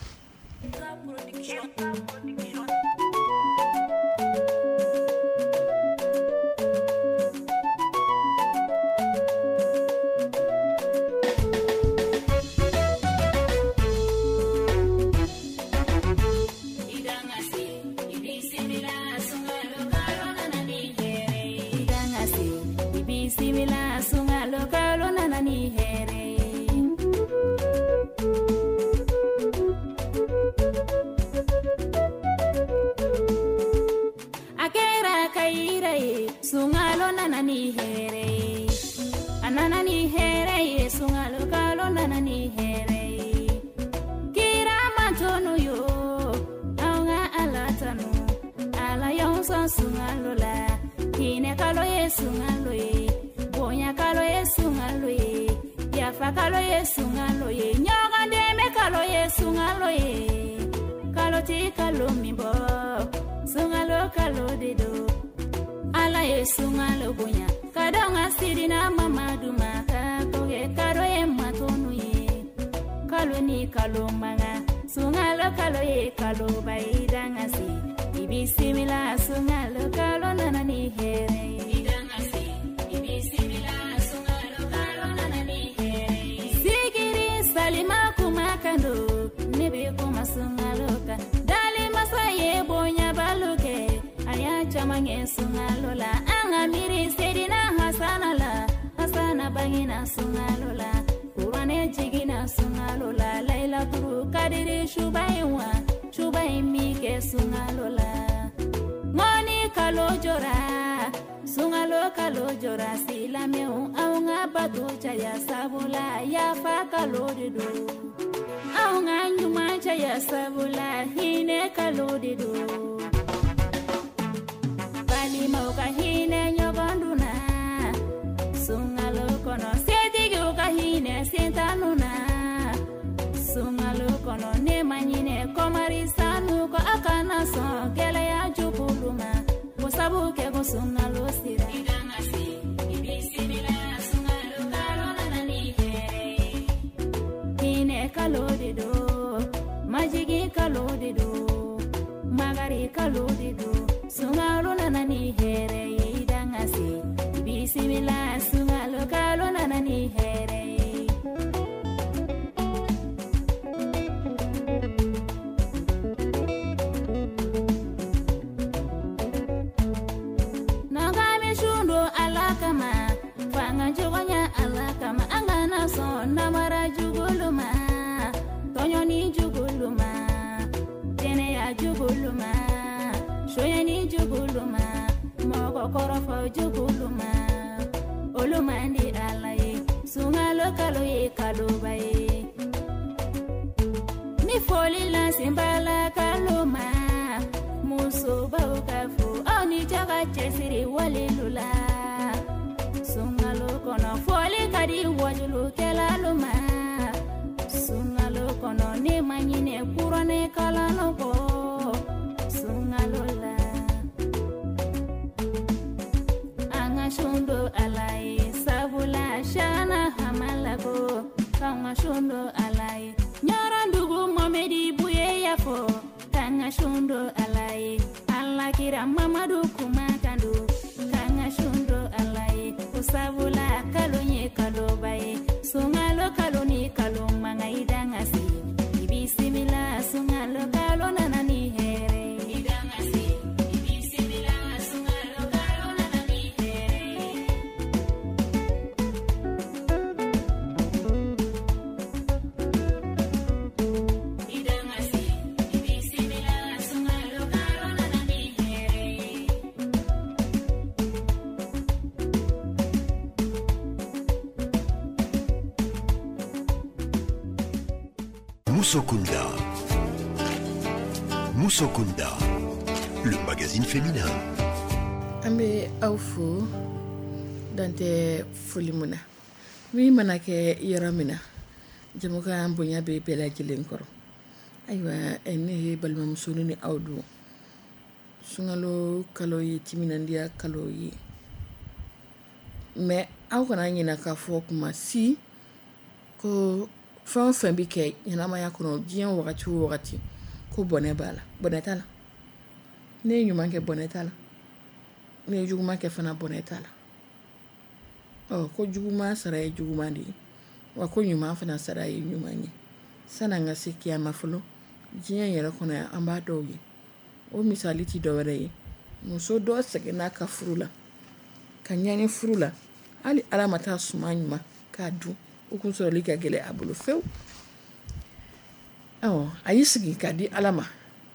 [SPEAKER 7] kalo ye sungalo ye bonya kalo ye sungalo ye yafa kalo ye sungalo ye nyoga deme kalo ye sungalo ye kalo ti kalo mimbo sungalo kalo dedo ala ye sungalo bonya kadonga sidina mamadu maka koge karo ye matonu ye kalo ni kalo manga sungalo kalo ye kalo baidanga si ibisimila sungalo kalo nana ni here idanga si ibisimila sungalo kalo nana ni here sigiri salima kumakando nebe kuma sungalo ka dali masaye bonya baluke aya chamange sungalo la anga miri sedina hasana bangina sungalo la kurane jigina sungalo la laila turu kadiri shubai mike sungalo la ngoni kalo jora silameu aunga batu chaya sabula ya fa kalo dido aunga nyuma chaya sabula hine kalo dido bali mauka hine nyogonduna sungalo kono setigi uka hine sentanuna sungalo kono ne manyine komari sanu ko akana so gele ya jubuluma kusabu ke go sungalo sira idanga si ibisimila sungalo kalo nani here hine kalo dedo majigi kalo dedo magari kalo dedo sungalo nani here idanga si ibisimila sungalo kalo nani here namara juguluma tonyoni juguluma teneya juguluma shoyani juguluma mogo korofo juguluma olumandi alaye sungalo kalo ye kalubaye ni foli la simbala kaluma muso baukafu oni jaga chesiri walilula sungalo kono foli kadi wajulu kelaluma sungalo kono ne manyine kurane kalano ko sungalo la anga shundo alai sabula shana hamalago kanga shundo alai nyarandugu momedi buye yafo kanga shundo alai alla kira mamadu kumakandu kanga shundo alai usabula kalonye kalobaye sungalo kaloni kaloma ngaidanga si ibisimila sungalo kalona nani here idanga si ibisimila sungalo kalona nani here idanga si ibisimila sungalo kalona nani here
[SPEAKER 1] Moussokunda, le magazine féminin.
[SPEAKER 5] Ambe awfu dante fulimuna mi manake yaramina jamuka ambunya be bela jilen koro aywa ene balma musoni ni awdu sungalo kalo yi timinandia kalo yi me aw kana nyina ka fo kuma si ko fan bi ke yana ma yakono jiyan wakati ko bone tala ne nyuma ke bone tala ne juguma ke fana bone tala ko juguma sara juguma ndi wa ko nyuma fana sara nyuma ni sana nga sikia mafulo jiyan yara kono ya amba dogi o misali ti dowere muso do sege na ka furula kanyani furula ali alamata sumanyuma ka du ukun so liga gele abulu few ayisigi ka di alama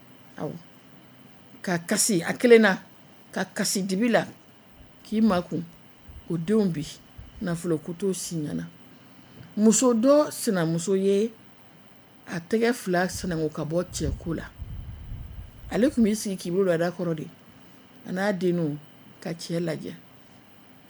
[SPEAKER 5] ka kasi akelena ka kasi dibila ki maku o dombi na fulo kuto sinyana muso do sina muso ye a tege fla sana ngo ka bo che kula ale kuma isi ki bulu da korode ana denu ka che laje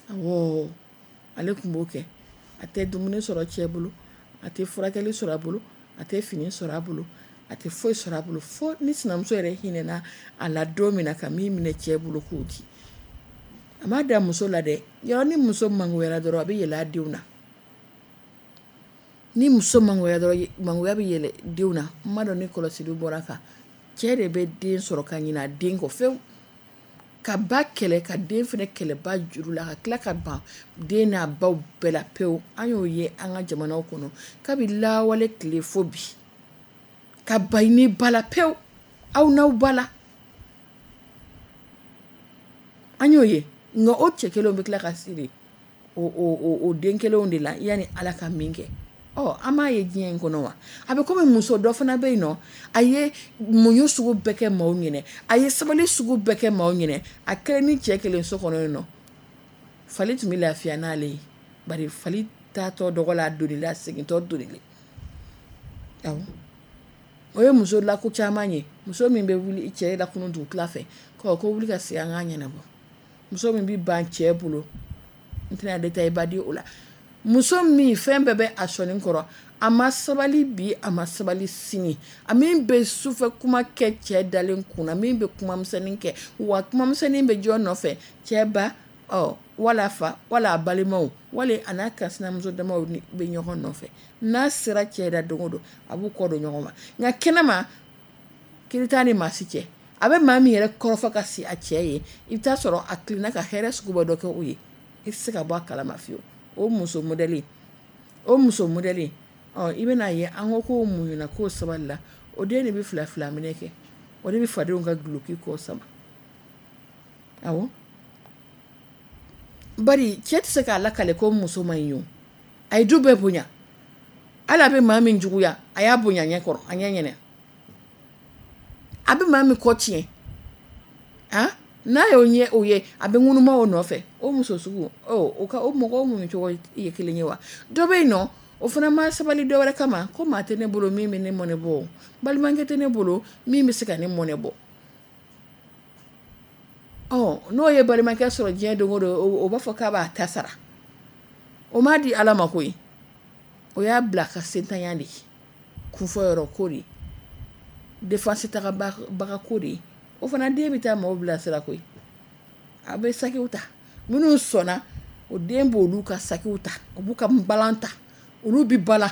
[SPEAKER 5] awɔ ale kun b'o kɛ a tɛ dumuni sɔrɔ cɛ bolo a tɛ furakɛli sɔrɔ a bolo a tɛ fini sɔrɔ a bolo a tɛ foyi sɔrɔ a bolo fo ni sinamuso yɛrɛ hinɛna a la don min na ka min minɛ cɛ bolo k'o di a m'a da muso la dɛ yɔrɔ ni muso mangoyara dɔrɔn a bɛ yɛlɛ a denw na ni muso mangoya dɔrɔn mangoya bɛ yɛlɛ denw na n ma dɔn ni kɔlɔsili bɔra kan cɛ de bɛ den sɔrɔ ka ɲinɛ a den kɔ fewu ka ba kɛlɛ ka den fɛnɛ kɛlɛ ba juru la ka tila ka ban den n'a baw bɛɛ la pewu an y'o ye an ka jamanaw kɔnɔ kabi lawale tile fo bi ka ba ni ba la pewu aw n'aw ba la an y'o ye nka o cɛ kelenw bɛ tila ka siri o den kelenw de la yanni ala ka min kɛ an m'a ye diɲɛ in kɔnɔ wa a bɛ komi muso dɔ fana bɛ yen nɔ a ye muɲu sugu bɛɛ kɛ maaw ɲɛnɛ a ye sabali sugu bɛɛ kɛ maaw ɲɛnɛ a kɛlen ni cɛ kelen so kɔnɔ yen nɔ fali tun bɛ lafiya n'ale ye bari fali taatɔ dɔgɔ la a donila a segintɔ donile awɔ o ye muso lako caman ye muso min bɛ wuli cɛ lakunu dugutila fɛ ko wuli ka se an k'a ɲɛnabɔ muso min bɛ ban cɛ bolo n tɛna détail ba di o la muso min fɛn bɛɛ bɛ a sɔnni kɔrɔ a ma sabali bi a ma sabali sini a min bɛ sufɛ kuma kɛ cɛ dalen kunna min bɛ kuma misɛnnin kɛ wa kuma misɛnnin bɛ jɔ nɔfɛ cɛ ba wala fa wala a balimaw wala a n'a kansinamuso damaw bɛ ɲɔgɔn nɔfɛ n'a sera cɛ da don o don a b'u kɔ don ɲɔgɔn ma nka kɛnɛma kirita ni maa si cɛ a bɛ maa min yɛrɛ kɔrɔfɔ ka si a cɛ ye i bɛ taa sɔrɔ a tilenna ka hɛrɛ sugu bɛɛ dɔ kɛ o ye i tɛ se ka bɔ a kalama fiyewu o muso modèle i bɛna ye an ko k'o muɲuna k'o sabali la o den de bɛ fila minɛ kɛ o de bɛ fadenw ka duloki k'o sama awɔ bari cɛ tɛ se k'a lakale ko muso man ɲi o a ye du bɛɛ bonya hali a bɛ maa min juguya a y'a bonya ɲɛ kɔrɔ a ɲɛ ɲɛnɛ a bɛ maa min kɔ tiɲɛ n'a y'o ɲɛ o ye a bɛ ŋunuma o nɔfɛ o muso sugu o mɔgɔw mun cogo ye kelen ye wa dɔ bɛ yen nɔ o fana ma sabali dɔ wɛrɛ kama ko maa tɛ ne bolo min bɛ ne mɔnɛ bɔ balimakɛ tɛ ne bolo min bɛ se ka ne mɔnɛ bɔ n'o ye balimakɛ sɔrɔ diɲɛ don o don o b'a fɔ k'a b'a ta sara o m'a di ala ma koyi o y'a bila ka sentanya de kunfɔyɔrɔ ko de défense tagabaga ko de o fana den bɛ taa maaw bilasira koyi a bɛ sakiw ta minnu sɔnna o den b'olu ka sakiw ta o b'u ka balan ta olu bɛ bala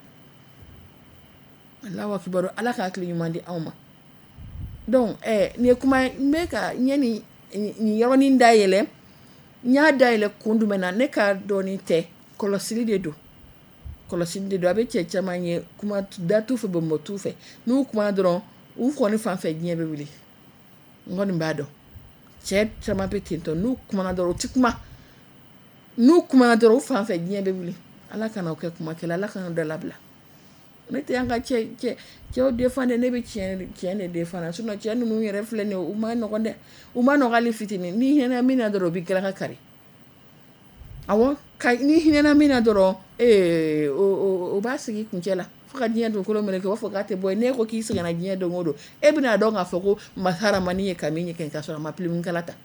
[SPEAKER 5] Allahu akibaru ala ka hakili ɲuman di anw ma donc nin ye kuma n bɛ ka ɲɛ nin yɔrɔnin dayɛlɛ n y'a dayɛlɛ kun jumɛn na ne ka dɔɔnin tɛ kɔlɔsili de don a bɛ cɛ caman ye kuma da tu fɛ bɔnbɔn tu fɛ n'u kumana dɔrɔn u kɔni fan fɛ diɲɛ bɛ wuli n kɔni b'a dɔn cɛ caman bɛ ten tɔ n'u kumana dɔrɔn u tɛ kuma n'u kumana dɔrɔn u fan fɛ diɲɛ bɛ wuli ala kana o kɛ kuma kɛlɛ ala kana da labila ne tɛ an ka cɛw défendre ne bɛ tiɲɛ de défendre sinon cɛ ninnu yɛrɛ filɛ nin ye u ma nɔgɔn dɛ u ma nɔgɔn hali fitinin ni hinɛna min na dɔrɔn u bɛ gɛlɛya kari awɔ ni hinɛna min na dɔrɔn o b'a sigi kuncɛ la fo ka diɲɛ dugukolo minɛ kɛ u b'a fɔ k'a tɛ bɔ n'e ko k'i sɛgɛnna diɲɛ don o don e bɛna dɔn k'a fɔ ko maharamani ye ka min ye kɛ k'a sɔrɔ a ma pilimunkala ta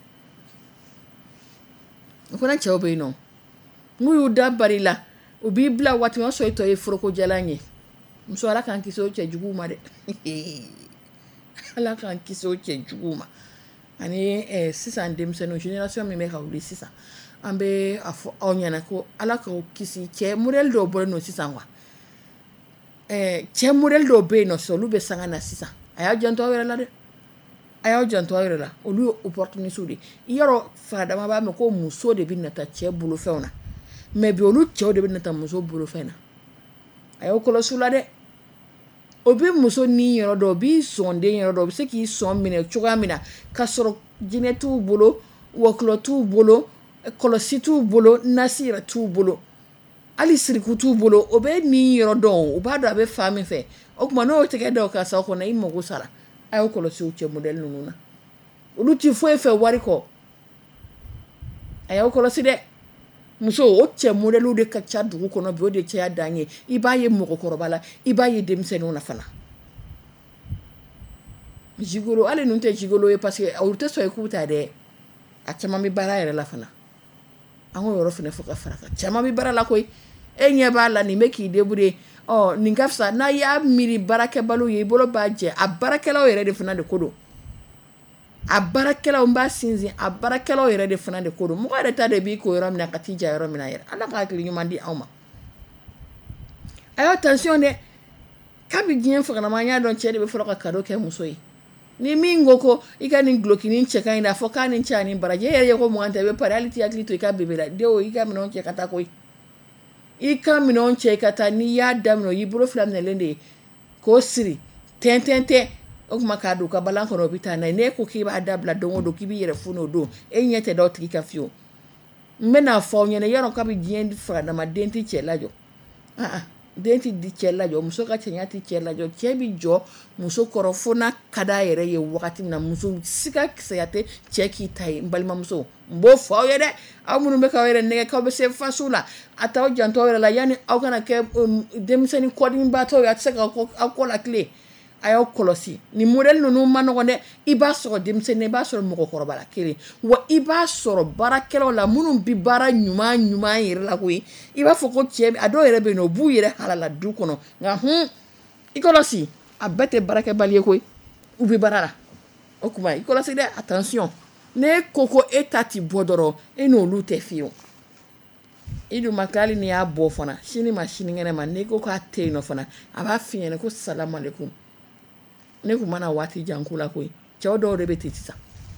[SPEAKER 5] o fana cɛw bɛ yen nɔ n'u y'u da bari la u b'i bila waati min o y'a sɔrɔ e tɔ ye foroko jalan ye muso ala k'an kisi o cɛ juguw ma dɛ ala k'an kisi o cɛ juguw ma ani sisan denmisɛnninw génération min bɛ ka wuli sisan an bɛ a fɔ aw ɲɛna ko ala k'aw kisi cɛ modèle dɔw bɔlen don sisan wa cɛ modèle dɔw bɛ yen nɔ sisan olu bɛ sanga na sisan a y'aw janto aw yɛrɛ la dɛ a y'aw janto aw yɛrɛ la olu ye opportunité de ye yɔrɔ faradama b'a mɛn ko muso de bɛ nata cɛ bolofɛnw na mais bi olu cɛw de bɛ nata muso bolofɛn na a y'aw kɔlɔsi la dɛ o bɛ muso ni yɔrɔ dɔ o b'i sɔn den yɔrɔ dɔ o bɛ se k'i sɔn minɛ cogoya min na k'a sɔrɔ jinɛ t'u bolo wɔkulɔ t'u bolo kɔlɔsi t'u bolo nasi yɛrɛ t'u bolo hali siriku t'u bolo o bɛ nin yɔrɔ dɔn o b'a dɔn a bɛ fa min fɛ o tuma n'o tɛgɛ da o kan sa o kɔnɔ i mago sara a y'o kɔlɔsi o cɛ modèle ninnu na olu ti foyi fɛ wari kɔ a y'aw kɔlɔsi dɛ muso o cɛ modèle de ka ca dugu kɔnɔ bi o de cɛya dan ye i b'a ye mɔgɔkɔrɔba la i b'a ye denmisɛnninw na fana jigolo hali ninnu tɛ jigolo ye parce que olu tɛ sɔn i k'u ta dɛ a caman bɛ baara yɛrɛ la fana an ko yɔrɔ fana fɔ ka fara kan caman bɛ baara la koyi e ɲɛ b'a la nin bɛ k'i débrouiller nin ka fisa n'a y'a miiri baarakɛbaliw ye i bolo b'a jɛ a baarakɛlaw yɛrɛ de fana de ko don a baarakɛlaw b'a sinsin a baarakɛlaw yɛrɛ de fana de ko don mɔgɔ yɛrɛ ta de b'i ko yɔrɔ min na ka t'i ja yɔrɔ min na yɛrɛ ala ka hakili ɲuman di anw ma ayo attention dɛ kabi diɲɛ faganama an y'a dɔn cɛ de bɛ fɔlɔ ka cadeau kɛ muso ye ni min ko i ka nin glokinin cɛ ka ɲi a fɔ k'a nin cɛ ani baraji e yɛrɛ ye ko mugan ta i bɛ pari hali t'i hakili to i ka bebe la denw i ka minɛnw cɛ ka taa koyi i ka minɛnw cɛ ka taa n'i y'a daminɛ o y'i bolo fila minɛlen de ye k'o siri tɛntɛntɛn o kuma k'a don ka balan kɔnɔ o bɛ taa n'a ye n'e ko k'i b'a dabila don o don k'i b'i yɛrɛ funu o don e ɲɛ tɛ da o tigi ka fiyewu n bɛ n'a fɔ aw ɲɛna yarɔ kabi diɲɛ faganama den tɛ cɛ lajɔ den tɛ di cɛ lajɔ muso ka cɛɲa tɛ cɛ lajɔ cɛ bi jɔ muso kɔrɔ fo n'a ka d'a yɛrɛ ye wagati min na muso siga kisɛya tɛ cɛ k'i ta ye n balimamuso n b'o fɔ aw ye dɛ aw minnu bɛ k'aw yɛrɛ nɛgɛ k'aw bɛ se faso la a t'aw janto aw yɛrɛ la yanni aw kana kɛ denmisɛnnin kɔdimibaatɔ ye a tɛ se ka aw kɔ la tile a y'aw kɔlɔsi nin modèle ninnu ma nɔgɔn dɛ i b'a sɔrɔ denmisɛnnin i b'a sɔrɔ mɔgɔkɔrɔba la kelen wa i b'a sɔrɔ baarakɛlaw la minnu bi baara ɲuman yɛrɛ la koyi i b'a fɔ ko cɛ a dɔw yɛrɛ bɛ yen nɔ u b'u yɛrɛ halala du kɔnɔ nka i kɔlɔsi a bɛɛ tɛ baarakɛbali ye koyi u bɛ baara la o kuma i kɔlɔsi dɛ attention ne ko e ta ti bɔ dɔrɔn e n'olu tɛ fiyewu i dun ma tilali ni y'a bɔ fana sini ma sinikɛnɛ ma n'i ko k'a tɛ yen nɔ fana a b'a f'i ɲɛna ko salamu aleykum ne kun mana waati jan ko la koyi cɛw dɔw de bɛ ten sisan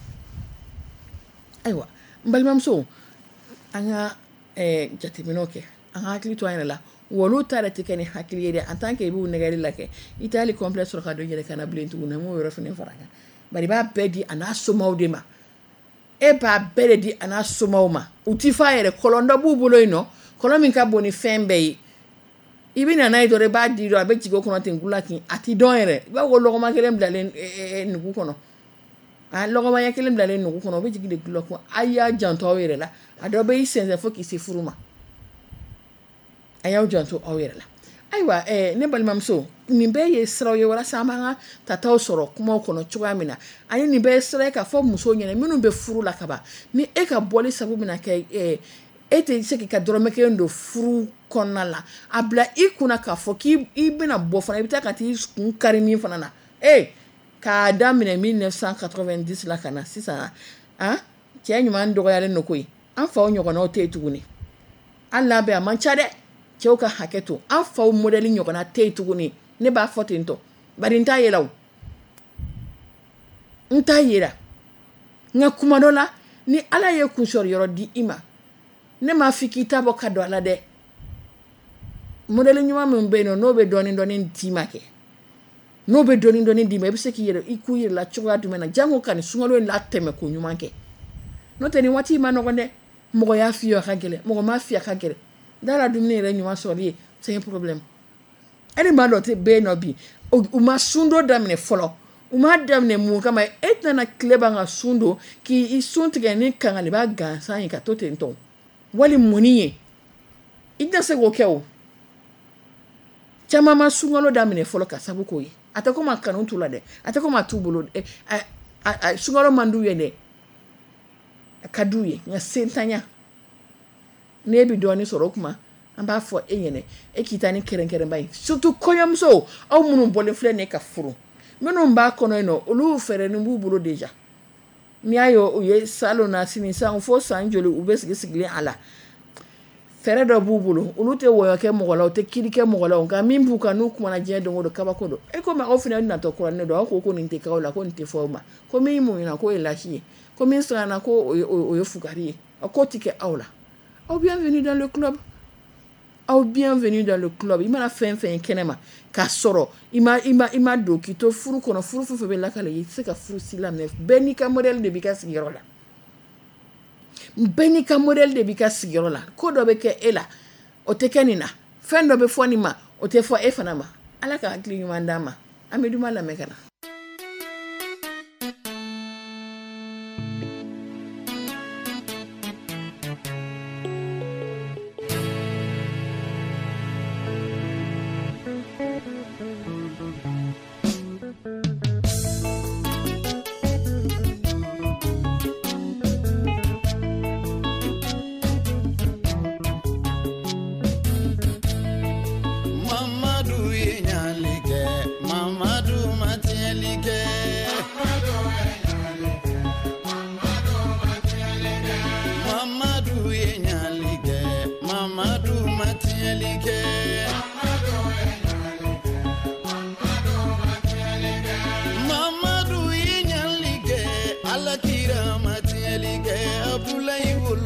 [SPEAKER 5] ayiwa n balimamuso an ka jateminɛw kɛ an ka hakili to an yɛrɛ la wolu ta yɛrɛ tɛ kɛ ni hakili ye dɛ en tant que i b'u nɛgɛli la kɛ i tɛ hali complet sɔrɔ ka don i yɛrɛ kana bilen tuguni n m'o yɔrɔ fana fara kan bari i b'a bɛɛ di a n'a somɔgɔw de ma e b'a bɛɛ de di a n'a somɔgɔw ma u ti f'a yɛrɛ kɔlɔn dɔ b'u bolo yen nɔ kɔlɔn min ka bon ni fɛn bɛɛ ye i bɛ na n'a ye dɔrɔn i b'a di dɔrɔn a bɛ jigin o kɔnɔ ten kula kin a ti dɔn yɛrɛ i b'a fɔ ko lɔgɔma kelen bilalen nugu kɔnɔ lɔgɔmanya kelen bilalen nugu kɔnɔ o bɛ jigin de kula kun a y'a janto aw yɛrɛ la a dɔ bɛ i sɛnsɛn fo k'i se furu ma a y'aw janto aw yɛrɛ la ayiwa ne balimamuso nin bɛɛ ye siraw ye walasa an b'an ka tataw sɔrɔ kumaw kɔnɔ cogoya min na ani nin bɛɛ ye sira ye k'a fɔ musow ɲɛna minnu bɛ furu la kaban ni e ka bɔli sababu bɛna kɛ e tɛ se k'i ka dɔrɔmɛ kelen don furu kɔnɔna la a bila i kunna k'a fɔ k'i bɛna bɔ fana i bɛ taa ka t'i kun kari min fana na k'a daminɛ 1990 la ka na sisan cɛ ɲuman dɔgɔyalen don koyi an faw ɲɔgɔnnaw tɛ yen tuguni an labɛn a man ca dɛ cɛw ka hakɛ to an faw modèle ɲɔgɔnna tɛ yen tuguni ne b'a fɔ ten tɔ bari n t'a yela o n t'a yera nka kuma dɔ la ni ala ye kunsɔrɔ yɔrɔ di i ma ne m'a fɔ k'i ta bɔ ka don a la dɛ modèle ɲuman min bɛ yen nɔ n'o bɛ dɔɔnin dɔɔnin d'i ma kɛ n'o bɛ dɔɔnin dɔɔnin d'i ma i bɛ se k'i k'u yɛrɛ la cogoya jumɛn na jango ka nin sunkalo in latɛmɛ k'o ɲuman kɛ n'o tɛ nin waati ma nɔgɔn dɛ mɔgɔ y'a f'i ye a ka gɛlɛn mɔgɔ m'a f'i ye a ka gɛlɛn dara dumuni yɛrɛ ɲuman sɔrɔli ye c'est un problème ɛni maa dɔ tɛ bɛ yen nɔ bi u ma sun dɔ daminɛ fɔlɔ u m'a daminɛ mun kama e tɛna tile b'an ka sun don k'i sun tigɛ ni kangaliba gansan ye ka to ten tɔ wali mɔni ye i tɛ se k'o kɛ o caman ma sunkalo daminɛ fɔlɔ ka sabu k'o ye a tɛ komi a kanu t'u la dɛ a tɛ komi a t'u bolo sunkalo man d'u ye dɛ a ka d'u ye nka sentanya n'e bɛ dɔɔnin sɔrɔ o kuma an b'a fɔ e ɲɛna e k'i ta ni kɛrɛnkɛrɛnba ye surtout kɔɲɔmuso aw minnu bɔlen filɛ nin ye ka furu minnu b'a kɔnɔ yen nɔ olu fɛɛrɛnin b'u bolo déjà n'i y'a ye u ye salon na sini san fo san joli u bɛ sigilen a la fɛɛrɛ dɔ b'u bolo olu tɛ wɔyɔ kɛ mɔgɔ la u tɛ kiiri kɛ mɔgɔ la nka min b'u kan n'u kumana diɲɛ don o don kabako don e komi aw fana natɔ kurannen don aw ko nin tɛ k'aw la ko nin tɛ fɔ aw ma ko min muɲuna k'o ye lasi ye ko min siranna ko o ye fugari ye k'o tɛ kɛ aw la aw bienvenue dans le club aw bienvenue dans le club i mana fɛn fɛn kɛnɛ ma k'a sɔrɔ i ma don k'i to furu kɔnɔ furu fɛn fɛn bɛ lakale i tɛ se ka furu si laminɛ bɛɛ n'i ka modèle de b'i ka sigiyɔrɔ la bɛɛ n'i ka modèle de b'i ka sigiyɔrɔ la ko dɔ bɛ kɛ e la o tɛ kɛ nin na fɛn dɔ bɛ fɔ nin ma o tɛ fɔ e fana ma ala ka hakili ɲuman d'an ma an bɛ duman lamɛn ka na.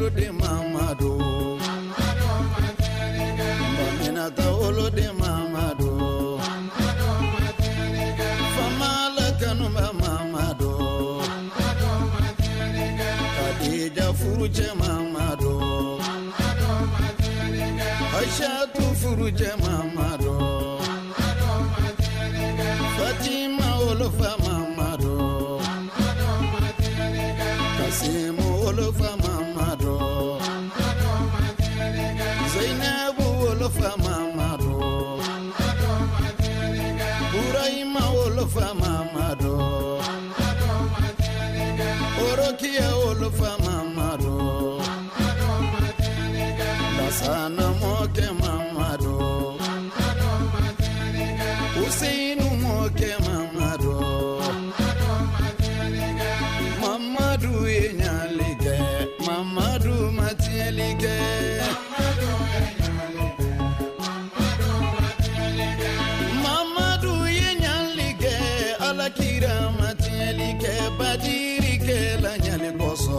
[SPEAKER 8] olo de mamado Baminata olo de mamado Famala kanuma mamado Kadija furuje mamado Aishatu furuje mamado Fatima olofa mamado Kasimu olofa mamado Zainabu olofa mamado Buraima olofa mamado Orokia olofa mamado Basana moke mamado Usainu moke mamado Mamadu enyalige Mamadu matielige Mamadu enyalige Alakira matielige Badirike la nyale koso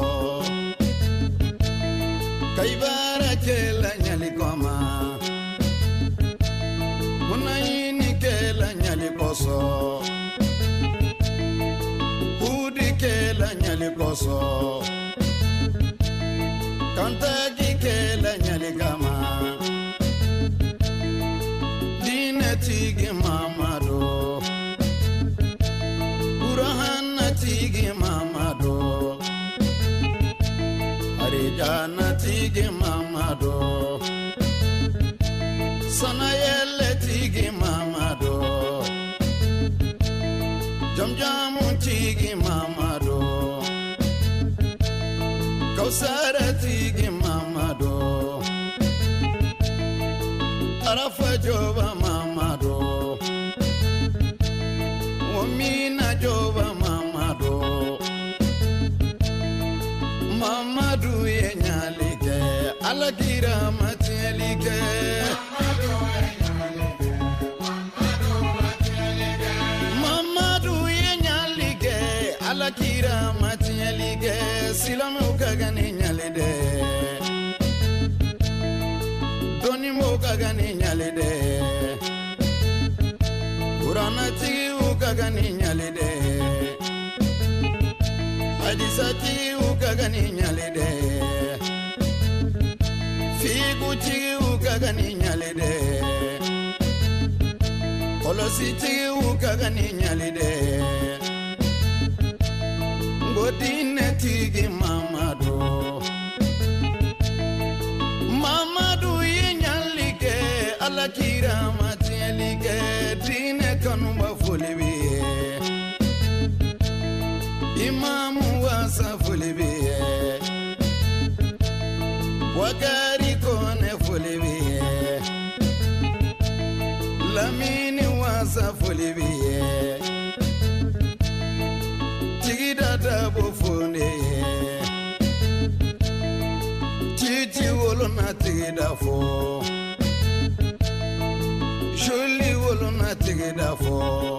[SPEAKER 8] Kaibara ke la nyale koma Unaini ke la nyale koso Udi ke la nyale koso Kantaki ke la nyale kama Dinatigi mamado Urahanatigi mamado Arijana-tigi mamado Sanayele-tigi mamado Jamjamu-tigi mamado Kausara-tigi mamado Arafa-joba mamado Wamina-joba mamado Mamadu yenyalige Alakira matielige Mamadu yenyalige Alakira matielige Silame ukagani nyalide Doni ukagani nyalide Uranati ukagani nyalide Hadisati ukagani nyalide Figuti ukagani nyalide Kolositi ukagani nyalide Godine tigi mamado Mamadu yenyalige Alakira matielige Dine kanumba fulibiye Imamu wasa fulibiye Wakari kone fulibiye Lamini wasa fulibiye Tigidada bufuneye Titi wolona tigidafo Joli wolona tigidafo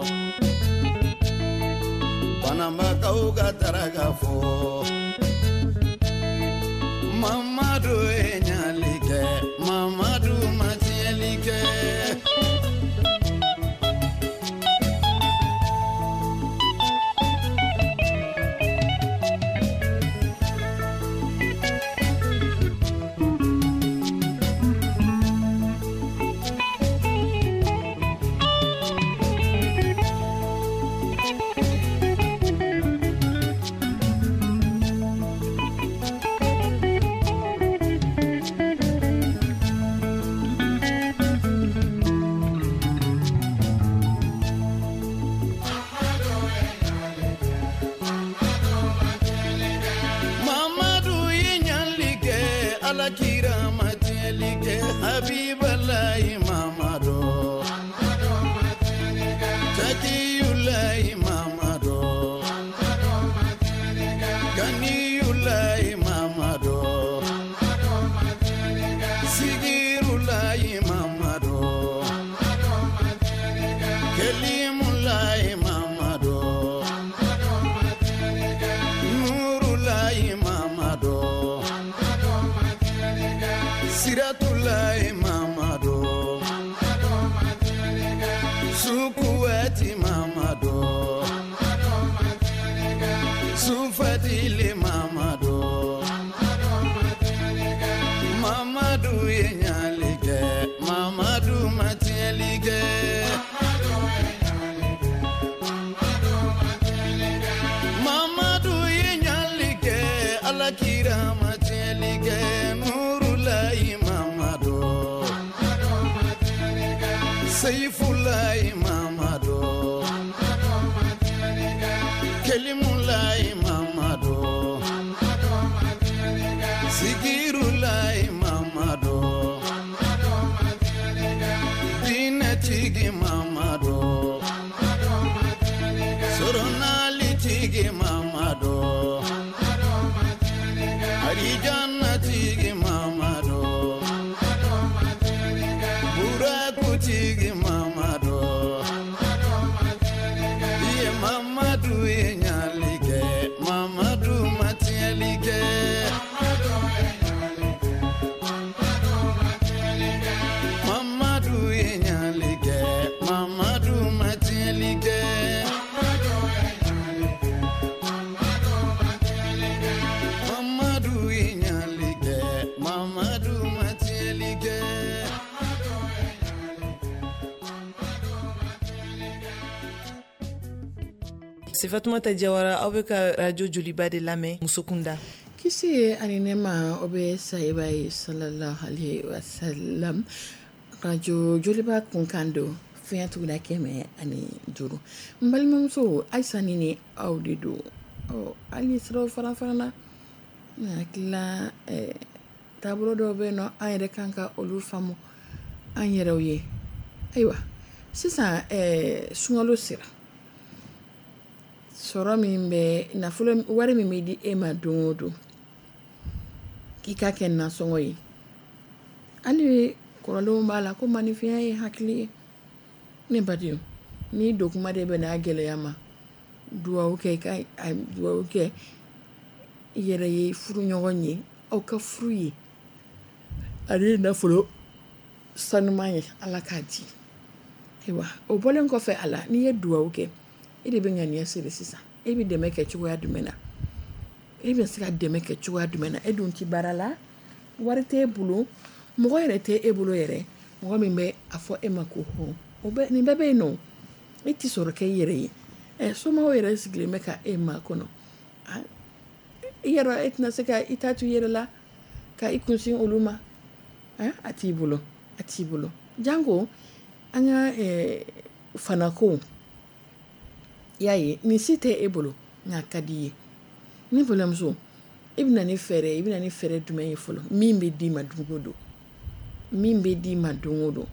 [SPEAKER 8] Panamba kauga taragafo Mamadu enyalike Mamadu matielike Alakira matielige Habiballahi mamado Takiyullahi mamado Ganiyullahi mamado Sigirullahi mamado Kelimullahi mamado Nurullahi mamado Siratulai Mamado Sukuati Mamado Sufadili Mamado Mamadu Yenyalige Mamadu Matielige Mamadu Yenyalige Alakira Matielige Nurulai Mamado Saifulai Mamado Kelimulai Mamado Sigirulai Mamado Dinatigi Mamado Soronali Tigi Mamado Arijana Tigi Mamado Buraku Tigi Mamado Ye Mamadu Yenyalige Mamadu Matielige Mamadu Yenyalige Mamadu Matielige Mamadu Yenyalige Mamadu Matielige
[SPEAKER 6] C'est Fatoumata Diawara aw bɛ ka radio Joliba de lamɛn Musokunda.
[SPEAKER 5] Kisi ani nɛma o bɛ sahiba ye sallallahu alaihi wasallam. Radio Joliba kunkan don fiɲɛ tugula 105. N balimamuso Ayisa ni aw de don. Hali siraw fara-farana n hakilila taabolo dɔw bɛ yen nɔ an yɛrɛ kan ka olu faamu an yɛrɛw ye. Ayiwa sisan sunkalo sera. Sɔrɔ min bɛ nafolo wari min bɛ di e ma don o don k'i ka kɛ nasɔngɔ ye. Hali kɔrɔlenw b'a la ko maninfinya ye hakili ye. Ne badenw ni dokuma de bɛ n'a gɛlɛya ma duwawu kɛ ka duwawu kɛ i yɛrɛ ye furuɲɔgɔn ye aw ka furu ye ani nafolo sanuman ye Ala k'a di. Ayiwa o bɔlen kɔfɛ a la n'i ye duwawu kɛ e de bɛ ŋaniya siri sisan e bɛ dɛmɛ kɛ cogoya jumɛn na e bɛ se ka dɛmɛ kɛ cogoya jumɛn na e dun ti baara la wari t'e bolo mɔgɔ yɛrɛ tɛ e bolo yɛrɛ mɔgɔ min bɛ a fɔ e ma ko hɔn o bɛ nin bɛɛ bɛ yen nɔ e ti sɔrɔ kɛ i yɛrɛ ye somɔgɔw yɛrɛ sigilen bɛ ka e ma kɔnɔ i yɛrɛ e tɛna se ka i ta to i yɛrɛ la ka i kunsin olu ma a t'i bolo janko an ka fanako y'a ye nin si tɛ e bolo nka ka di ye ni balimamuso i bɛna ni fɛɛrɛ jumɛn ye fɔlɔ min bɛ d'i ma don o don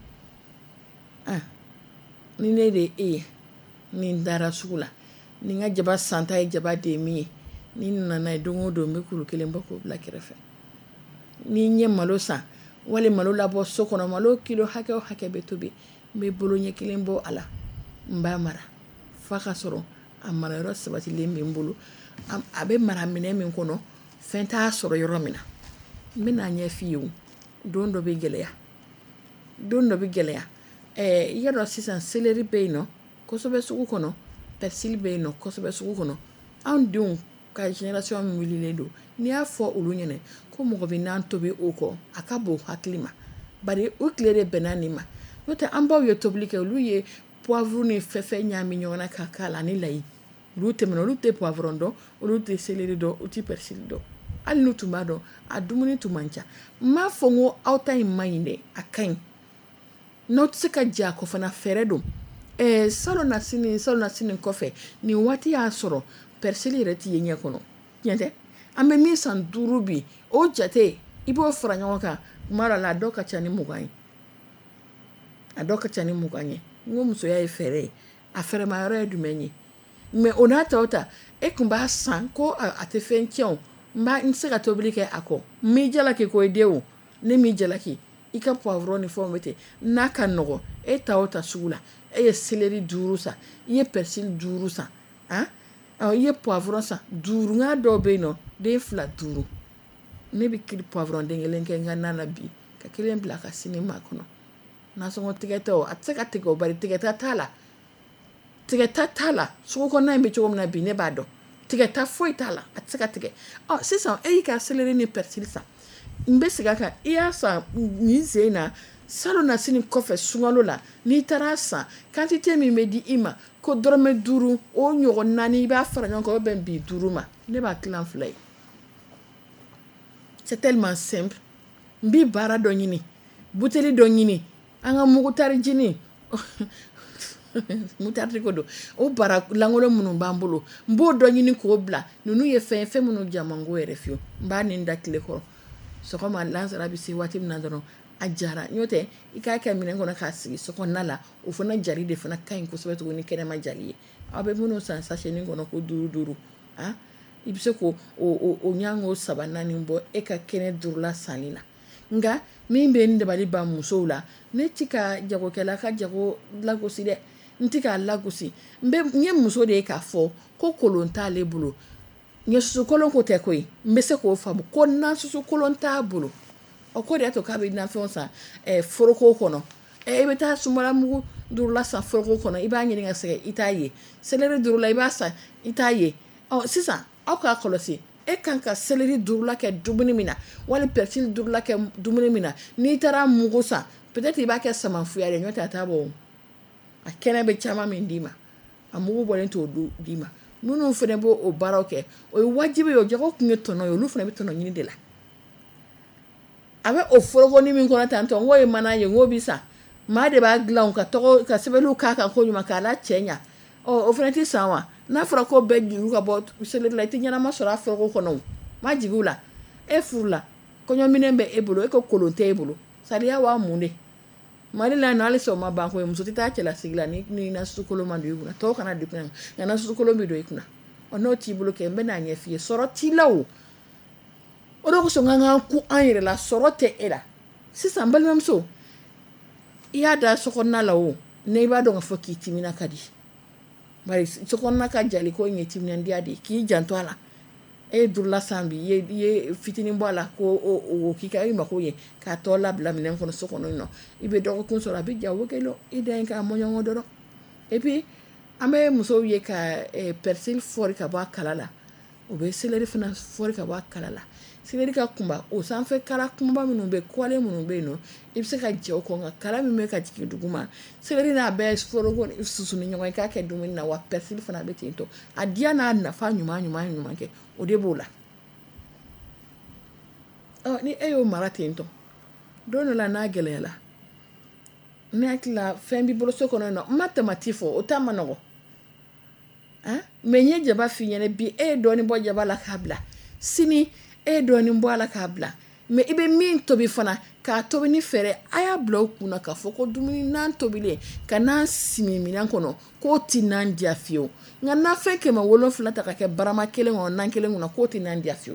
[SPEAKER 5] ni ne de e ye ni n dara sugu la ni n ka jaba santa ye jaba de min ye ni n nana ye don o don n bɛ kuru kelen bɔ k'o bila kɛrɛfɛ ni n ye malo san wali malo labɔ so kɔnɔ malo kilo hakɛ o hakɛ bɛ tobi n bɛ bolo ɲɛ kelen bɔ a la n b'a mara fa ka sɔrɔ a mara yɔrɔ sabatilen bɛ n bolo a bɛ mara minɛ min kɔnɔ fɛn t'a sɔrɔ yɔrɔ min na n bɛ n'a ɲɛ f'i ye o don dɔ bɛ gɛlɛya i y'a dɔn sisan seleri bɛ yen nɔ kosɛbɛ sugu kɔnɔ persil bɛ yen nɔ kosɛbɛ sugu kɔnɔ anw denw ka génération min wulilen don n'i y'a fɔ olu ɲɛna ko mɔgɔ bɛ n'an tobi o kɔ a ka bon hakili ma bari o tile de bɛnna nin ma n'o tɛ an baw ye tobili kɛ olu ye poivre ni fɛfɛ ɲami ɲɔgɔn na ka k'a la ni layi olu tɛmɛna olu tɛ poivron dɔn olu tɛ seleri dɔn olu tɛ persil dɔn hali n'u tun b'a dɔn a dumuni tun man ca n m'a fɔ n ko aw ta in man ɲi dɛ a ka ɲi n'aw tɛ se ka jɛ a kɔ fana fɛɛrɛ don salon na sini kɔfɛ nin waati y'a sɔrɔ persil yɛrɛ t'i ye ɲɛ kɔnɔ tiɲɛ tɛ an bɛ min san 5 bi o jate i b'o fara ɲɔgɔn kan tuma dɔ la a dɔw ka ca ni 20 ye n ko musoya ye fɛɛrɛ ye a fɛrɛma yɔrɔ ye jumɛn ye mais o n'a ta o ta e tun b'a san ko a tɛ fɛn tiɲɛ o n se ka tobili kɛ a kɔ n m'i jalaki ko i den o ne m'i jalaki i ka poivron ni fɛnw bɛ ten n'a ka nɔgɔ e ta o ta sugu la e ye seleri 5 san i ye persil 5 san i ye poivron san 5 n ka dɔw bɛ yen nɔ den 2 5 ne bɛ kiri poivron den kelen kɛ n ka nan na bi ka kelen bila ka sini ma kɔnɔ nasɔngɔ tigɛtɔ a tɛ se ka tigɛ o bari tigɛta t'a la sugu kɔnɔna in bɛ cogo min na bi ne b'a dɔn tigɛta foyi t'a la a tɛ se ka tigɛ sisan e y'i ka céleri ni persil san n bɛ segin a kan i y'a san nin sen in na salon na sini kɔfɛ sunkalo la n'i taara san quantité min bɛ di i ma ko dɔrɔmɛ 5 o ɲɔgɔn 4 i b'a fara ɲɔgɔn kan o bɛn bi 5 ma ne b'a tilan 2 ye c'est tellement simple n bɛ baara dɔ ɲini buteli dɔ ɲini an ka mugutari jini mutari ko don o bara langolo minnu b'an bolo n b'o dɔ ɲini k'o bila ninnu ye fɛn minnu jamango yɛrɛ fiyewu n b'a nin da tile kɔrɔ sɔgɔma lansara bɛ se waati min na dɔrɔn a jara n'o tɛ i k'a kɛ minɛn kɔnɔ k'a sigi sokɔnɔna la o fana jali de fana ka ɲi kosɛbɛ tuguni kɛnɛma jali ye aw bɛ minnu san sachet kɔnɔ ko 5 i bɛ se k'o ɲango 3 4 bɔ e ka kɛnɛ 5 la sanni la nka min bɛ n dabali ban musow la ne ti ka jagokɛla ka jago lagosi dɛ n ti k'a lagosi n ye muso de ye k'a fɔ ko kolon t'ale bolo n ye susukolon ko tɛ koyi n bɛ se k'o faamu ko na susukolon t'a bolo o ko de y'a to k'a bɛ nafɛnw san foroko kɔnɔ i bɛ taa sumala mugu 5 la san foroko kɔnɔ i b'a ɲini ka sɛgɛ i t'a ye céleri 5 la i b'a san i t'a ye sisan aw k'a kɔlɔsi e kan ka céleri 5 la kɛ dumuni min na wali persil 5 la kɛ dumuni min na n'i taara mugu san peut-être i b'a kɛ samafuya de n'o tɛ a t'a bɔ a kɛnɛ bɛ caman min d'i ma a mugu bɔlen t'o d'i ma minnu fana b'o o baaraw kɛ o ye wajibi ye o jago kun ye tɔnɔ ye olu fana bɛ tɔnɔ ɲini de la a bɛ o forokoni min kɔnɔ tan tɔ n ko ye mana ye n ko bi san maa de b'a dilan ka sɛbɛnniw k'a kan ko ɲuman k'a la cɛ ɲa o fana tɛ san wa n'a fɔra ko bɛɛ juru ka bɔ céleri la i tɛ ɲɛnama sɔrɔ a foroko kɔnɔ o ma jigin u la e furu la kɔɲɔminɛn bɛ e bolo e ko kolon tɛ e bolo sariya b'a mun de mali la no hali sɔn ma ban ko ye muso tɛ taa cɛlasigi la ni na susukolon ma don i kunna tɔw kana don i kunna nka na susukolon bɛ don i kunna n'o t'i bolo kɛ n bɛ n'a ɲɛ f'i ye sɔrɔ t'i la o de kosɔn k'an k'an ku an yɛrɛ la sɔrɔ tɛ e la sisan n balimamuso i y'a da sokɔnɔna la o ne i b'a dɔn k'a fɔ k'i timina ka di bari sokɔnɔna ka jali ko in ye timinandiya de ye k'i janto a la e ye 5 la san bi i ye fitinin bɔ a la ko o k'i ka i mako ye k'a tɔ labila minɛn kɔnɔ so kɔnɔ yen nɔ i bɛ dɔgɔkun sɔrɔ a bɛ ja o bɛ kɛ i da in k'a mɔ ɲɔgɔn dɔrɔn et puis an bɛ musow ye ka persil fɔri ka bɔ a kala la o bɛ céleri fana fɔri ka bɔ a kala la céleri ka kunba o sanfɛ kala kunba minnu bɛ kɔlen minnu bɛ yen nɔ i bɛ se ka jɛ o kɔ nka kala min bɛ ka jigin duguma céleri n'a bɛɛ foroko susu ni ɲɔgɔn ye k'a kɛ dumuni na wa persil fana bɛ ten tɔ a diya n'a nafa ɲuman kɛ o de b'o la ni e y'o mara ten tɔ don dɔ la n'a gɛlɛyara ne hakili la fɛn b'i bolo so kɔnɔ yen nɔ n ma tamati fɔ o ta ma nɔgɔ mɛ n ye jaba f'i ɲɛna bi e ye dɔɔnin bɔ jaba la k'a bila sini e ye dɔɔnin bɔ a la k'a bila mɛ i bɛ min tobi fana k'a tobi ni fɛɛrɛ a y'a bila o kunna k'a fɔ ko dumuni n'an tobilen ka n'an simi minɛn kɔnɔ k'o tɛ n'an diya fiyewu nka n'a fɛn 700 ta ka kɛ barama kelen kɔnɔ nan kelen kɔnɔ k'o tɛ n'an diya fiyewu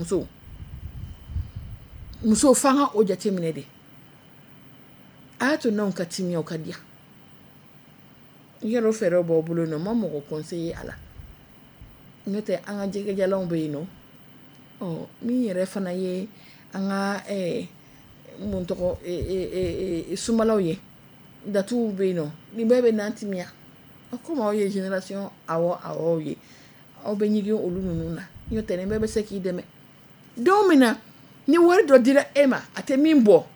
[SPEAKER 5] musow f'an ka o jateminɛ de a y'a to n'anw ka timiya o ka diya i yɛrɛ fɛɛrɛw b'aw bolo yen nɔ ma mɔgɔ conseiller a la n'o tɛ an ka jɛgɛjalanw bɛ yen nɔ min yɛrɛ fana ye an ka mun tɔgɔ sumalaw ye datuw bɛ yen nɔ nin bɛɛ bɛ n'an timiya komi aw ye génération awɔ ye aw bɛ ɲigin olu ninnu na n'o tɛ nin bɛɛ bɛ se k'i dɛmɛ don min na ni wari dɔ dira e ma a tɛ min bɔ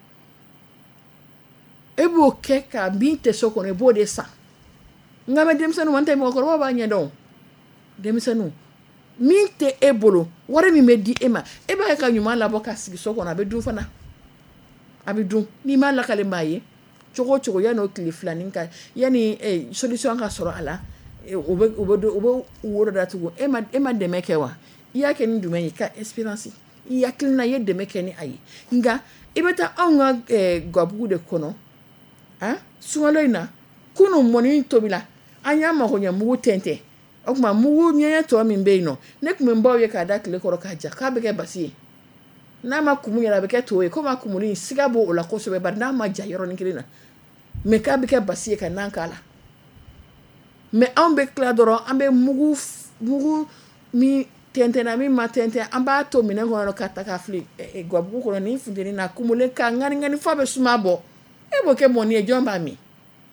[SPEAKER 5] e b'o kɛ ka min tɛ so kɔnɔ i b'o de san nka mɛ denmisɛnninw an tɛ mɔgɔkɔrɔbaw b'a ɲɛdɔn denmisɛnninw min tɛ e bolo wari min bɛ di e ma e b'a ka ɲuman labɔ ka sigi so kɔnɔ a bɛ dun fana a bɛ dun n'i m'a lakale maa ye cogo o cogo yanni o tile filanin ka yanni solution ka sɔrɔ a la o bɛ woro datugu e ma dɛmɛ kɛ wa i y'a kɛ ni jumɛn ye ka espérance i hakilina i ye dɛmɛ kɛ ni a ye nka i bɛ taa anw ka gabugu de kɔnɔ sunkalo in na kunun mɔni tobila an y'a mago ɲɛ mugu tɛntɛn o tuma mugu ɲɛɲɛ tɔ min bɛ yen nɔ ne tun bɛ n baw ye k'a da tile kɔrɔ k'a ja k'a bɛ kɛ basi ye n'a ma kumu yɛrɛ a bɛ kɛ to ye komi a kumuni siga b'o la kosɛbɛ bari n'a ma ja yɔrɔnin kelen na mɛ k'a bɛ kɛ basi ye ka nan k'a la mɛ anw bɛ tila dɔrɔn an bɛ mugu min tentena min ma tenten an b'a to minɛn kɔnɔ ka ta ka fili gabugu kɔnɔ ni funteni na kumule ka ŋani fɔ bɛ suma bɔ e b'o kɛ mɔni ye jɔn b'a min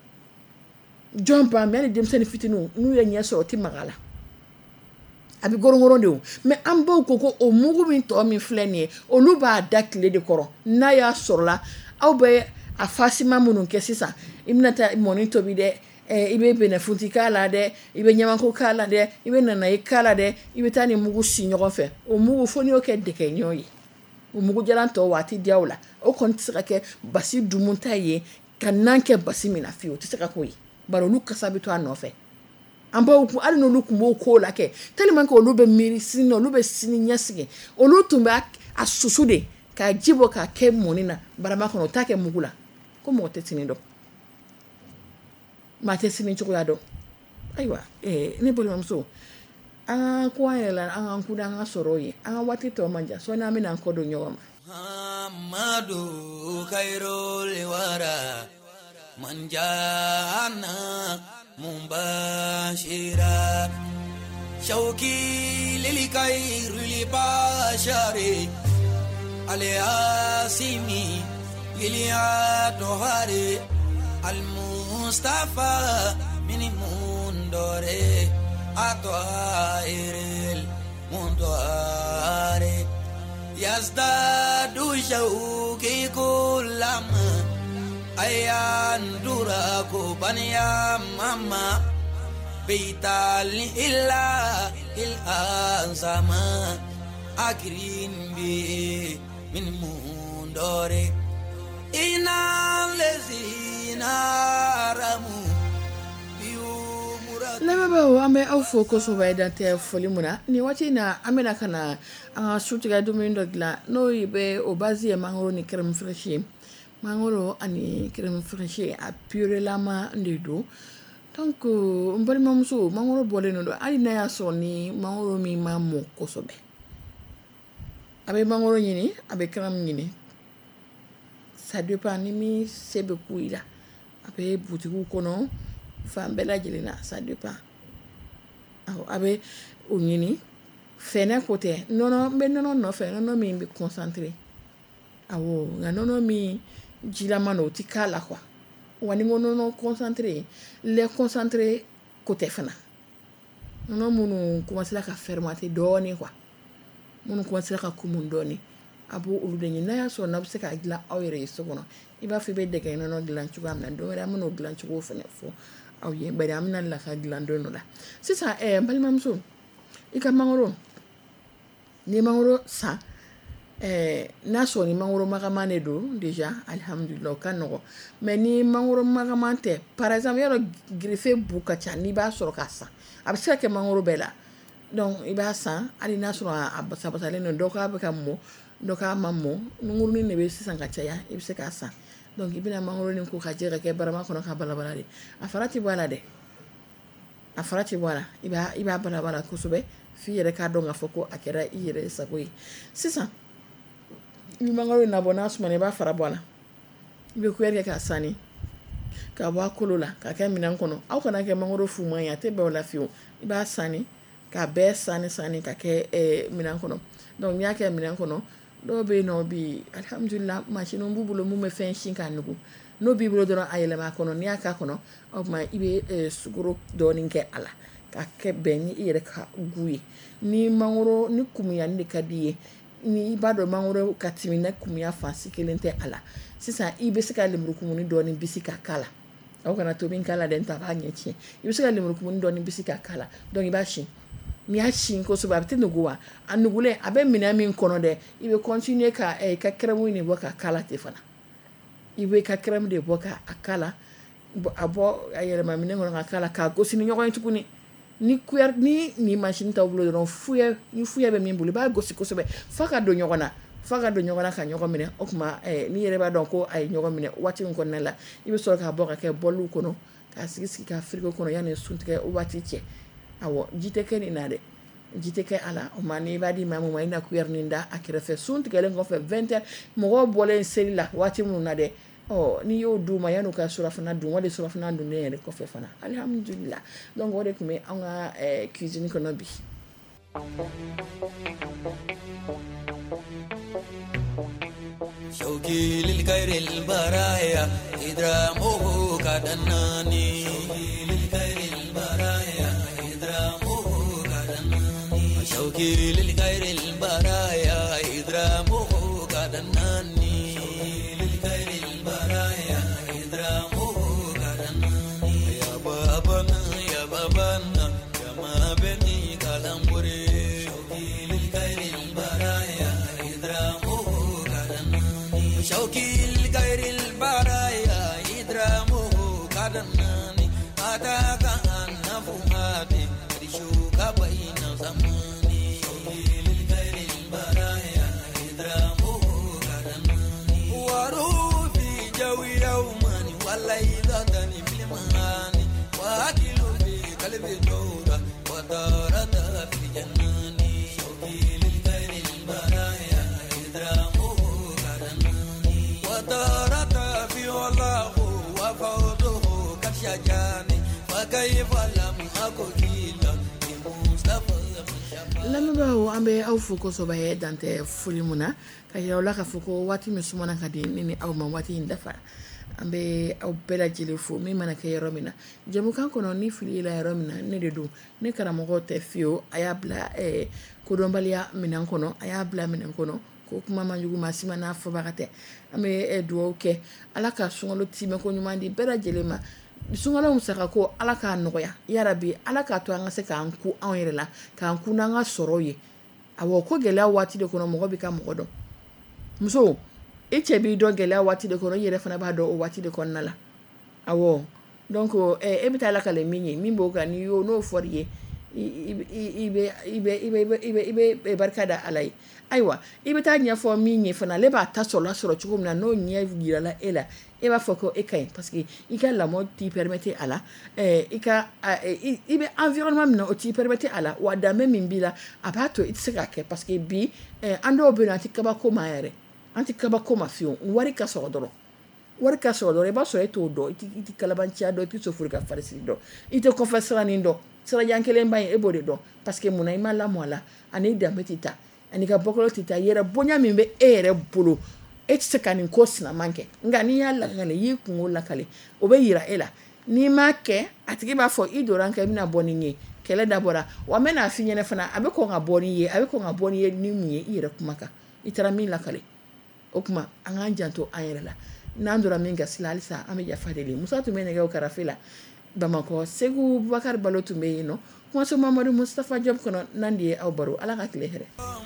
[SPEAKER 5] hali denmisɛnnin fitininw n'u ye ɲɛ sɔrɔ o ti maga la a bɛ gorongoron de o mɛ an baw ko o mugu min tɔ min filɛ nin ye olu b'a da tile de kɔrɔ n'a y'a sɔrɔla aw bɛ a fasima minnu kɛ sisan i bɛna taa mɔni tobi dɛ i bɛ bɛnɛfunti k'a la dɛ i bɛ ɲamako k'a la dɛ i bɛ nanaye k'a la dɛ i bɛ taa ni mugu si ɲɔgɔn fɛ o mugu fo n'i y'o kɛ dɛgɛɲɔgɔn ye o mugu jalan tɔ waati diya o la o kɔni tɛ se ka kɛ basi dumunta ye ka nan kɛ basi min na fiyewu o tɛ se ka k'o ye bari olu kasa bɛ to a nɔfɛ an baw hali n'olu tun b'o ko la kɛ tellement que olu bɛ miiri sini na olu bɛ sini ɲɛsigi olu tun bɛ a susu de ka ji bɔ k'a kɛ mɔni na barama kɔnɔ o t'a kɛ mugu la ko mɔgɔ tɛ sini dɔn maa tɛ sini cogoya dɔn ayiwa ne balimamuso an ka ko an yɛrɛ la an k'an kuda an ka sɔrɔ ye an ka waati tɔ man jan sɔɔni an bɛna an kɔ don ɲɔgɔn ma
[SPEAKER 8] Hamadu Kairul Wara Manjana Mumbashira Shauki Lili Kairul Bashari Aliasimi Lilia Tohari Al-Mustafa Mini Mundore Atoairil Mundoare Yazdadu Shauki Kulama Ayan Duraku Banya Mama Beital Illa Il-Ansama Akirin Bi Min Mundore Inal Lezina Ramu
[SPEAKER 5] lamɛnbaaw an bɛ aw fo kosɛbɛ dan tɛ foli mun na nin waati in na an bɛna ka na an ka sutigɛ dumuni dɔ dilan n'o bɛ o base ye mangoro ni crème fraîche ye mangoro ani crème fraîche a purelama de don donc n balimamuso mangoro bɔlen don hali n'a y'a sɔrɔ ni mangoro min ma mɔ kosɛbɛ a bɛ mangoro ɲini a bɛ crème ɲini ça dépend ni min se bɛ k'u la a bɛ butigiw kɔnɔ fan bɛɛ lajɛlen na ça dépend a bɛ o ɲini fɛnɛ ko tɛ nɔnɔ n bɛ nɔnɔ nɔfɛ nɔnɔ min bɛ concentré awɔ nka nɔnɔ min jilama don o tɛ k'a la quoi wa ni n ko nɔnɔ concentré lait concentré ko tɛ fana nɔnɔ minnu commencera ka fermenter dɔɔnin quoi minnu commencera ka kumun dɔɔnin a b'o olu de ɲini n'a y'a sɔrɔ n'a bɛ se k'a dilan aw yɛrɛ ye so kɔnɔ i b'a fɔ i bɛ dɛgɛ nɔnɔ dilan cogoya min na dɔ wɛrɛ an bɛn'o dilan cogo fana fɔ aw ye bari an bɛna lafiya dilan don dɔ la sisan balimamuso i ka mangoro ni ye mangoro san n'a sɔrɔ ni mangoro magaman de don déjà alhamdulillah o ka nɔgɔn mais ni mangoro magaman tɛ par exemple yɔrɔ greffe bu ka ca n'i b'a sɔrɔ k'a san a bɛ se ka kɛ mangoro bɛɛ la donc i b'a san hali n'a sɔrɔ a basabasalen don dɔ k'a bɛ ka mɔ dɔ k'a ma mɔ nungurunin de bɛ sisan ka caya i bɛ se k'a san donc i bɛna mangoronin ko ka jɛ ka kɛ barama kɔnɔ ka balabala de a fara tɛ bɔ a la dɛ a fara tɛ bɔ a la i b'a balabala kosɛbɛ f'i yɛrɛ k'a dɔn k'a fɔ ko a kɛra i yɛrɛ sago ye sisan ni mangoro in labɔ n'a sumana i b'a fara bɔ a la i bɛ kuyɛri kɛ k'a sani k'a bɔ a kolo la k'a kɛ minɛn kɔnɔ aw kana kɛ mangoro fuman ye a tɛ bɛn o la fiyewu i b'a sani k'a bɛɛ sani ka kɛ minɛn kɔnɔ donc n'i y'a kɛ minɛn kɔnɔ dɔw bɛ yen nɔ bi alhamdulillah machine b'u bolo mun bɛ fɛn sin k'a nugu n'o b'i bolo dɔrɔn a yɛlɛma a kɔnɔ n'i y'a k'a kɔnɔ o tuma i bɛ sukaro dɔɔnin kɛ a la k'a kɛ bɛn ni i yɛrɛ ka gu ye ni mangoro ni kumuyani de ka di ye ni i b'a dɔn mangoro ka timi na kumuya fansi kelen tɛ a la sisan i bɛ se ka lemurukumuni dɔɔnin bisi k'a k'a la aw kana tobi k'a la dɛ n ta b'a ɲɛ tiɲɛ i bɛ se ka lemurukumuni dɔɔnin bisi k'a k'a la donc i b'a sin n'i y'a sin kosɛbɛ a bɛ tɛ nugu wa a nugulen a bɛ minɛn min kɔnɔ dɛ i bɛ continuer ka i ka crème de bɔ k'a k'a la ten fana i bɛ i ka crème de bɔ k'a k'a la a bɔ a yɛlɛma minɛn kɔnɔ k'a k'a la k'a gosi ni ɲɔgɔn ye tuguni ni ni machine t'aw bolo dɔrɔn ni fuyɛ bɛ min bolo i b'a gosi kosɛbɛ f'a ka don ɲɔgɔn na ka ɲɔgɔn minɛ o tuma n'i yɛrɛ b'a dɔn ko a ye ɲɔgɔn minɛ waati min kɔnɔna la i bɛ sɔrɔ k'a bɔ ka kɛ bɔliw kɔnɔ k'a sigi ka frigo kɔnɔ yanni suntigɛ waati cɛ awɔ ji tɛ kɛ nin na dɛ ji tɛ kɛ a la o tuma n'i b'a di maa min ma i na kuyɛri nin da a kɛrɛfɛ sun tigɛlen kɔfɛ 20h mɔgɔw bɔlen seli la waati minnu na dɛ n'i y'o d'u ma yan'u ka surafana dun wali surafana dunnen yɛrɛ kɔfɛ fana alhamdulillah donc o de tun bɛ an ka cuisine kɔnɔ bi
[SPEAKER 8] شوقي للغير البرايا إدرامه كدناني شوقي للغير البرايا إدرامه كدناني شوقي للغير البرايا إدرامه كدناني شوقي للغير البرايا إدرامه كدناني يا بابنا يا بابنا يا ما بني كلاموري شوقي للغير البرايا إدرامه شوقي لغير البرايا إدرامه كدناني أتاك أن فؤادي رشوك بين زماني شوقي لغير البرايا إدرامه كدناني وروح في جوي يوما والليلة في المهاني وأكل في قلبي دورة ودارت في جناني شوقي لغير البرايا إدرامه ودارت في والله وفوضه كشجاني فكيف لم أكن لمصطفى
[SPEAKER 5] lama bawo ambe au fuko so baye dante fulimuna kaya la ka fuko wati misumana kadi nini au ma wati indafa ambe au bela jile fu mi mana kay romina jamu kan kono ni fili la romina ne de do ne kara mo te fio ayabla ko dombalia minan kono ayabla minan kono ko kuma manjugu masima na fo bagate ame do ke ala ka sungalo time ko nyumandi bela jile ma sungalo musaka ko ala ka noya ya rabbi ala ka to anga se ka anku an yere la ka anku na nga soroye awo ko gele wati de kono mo bi ka mo do muso bi do gele wati de kono yere fana ba do wati de kono la awo donc ebita la kale minyi mimbo ga ni yo no foriye ibe barkada alai aiwa ibe ta nya fo minyi fana le ba ta solo soro chukum na no nya vira la ela e ba foko e kai parce que ika la mode ti permettre ala ika ibe environnement na o ti permettre ala wa da même mbila abato itseka ke parce que bi ando be na ti kaba ko mayere anti kaba ko mafio wari ka sodoro e ba so eto do iti kalabantia do iti so furika farisi do ite confessera nindo sera yankele mbay e bode do parce que muna imala mola ani da metita ani ka bokolo tita yera bonya mimbe ere bolo etsekani kosina manke ngani yalla kale yikungo la kale obeyira ela ni make atiki ba fo idoran ka mina boninye kele dabora wa mena finyene fana abe ko ngaboniye ni muye ira kumaka itara min la kale okuma anga janto ayere la nandura minga silalisa ame jafadeli musa tu menega ukarafila Bamako Segu Bakar Balotu Meyino Mwaso Mamadou Mustafa Job kono nandi au baro ala ka klehere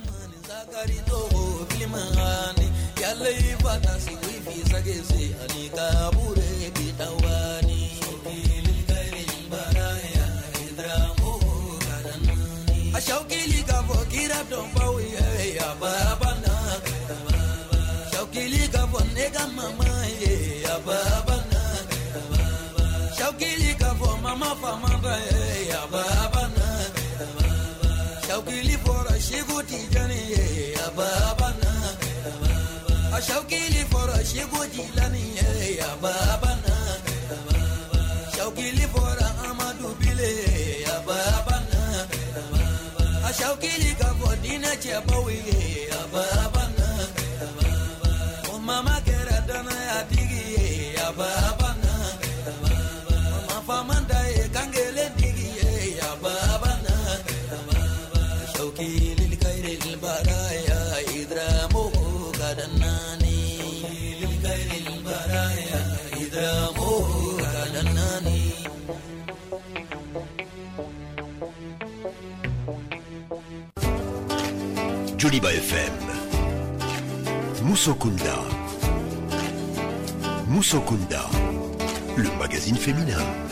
[SPEAKER 8] Shaukili kafo mama famanda ya baba na Shaukili fora shiguti jani ya baba na Shaukili fora shiguti lani ya baba na Shaukili fora amadu bile ya baba na Shaukili kafo dina chebawi ya baba na mama kera dana ya digi ya baba na Famanda kangele digi ya baba na Shauki lil khairil baraya idramu kadanani lil khairil baraya idramu kadanani
[SPEAKER 1] Joliba FM Moussokunda, le magazine féminin.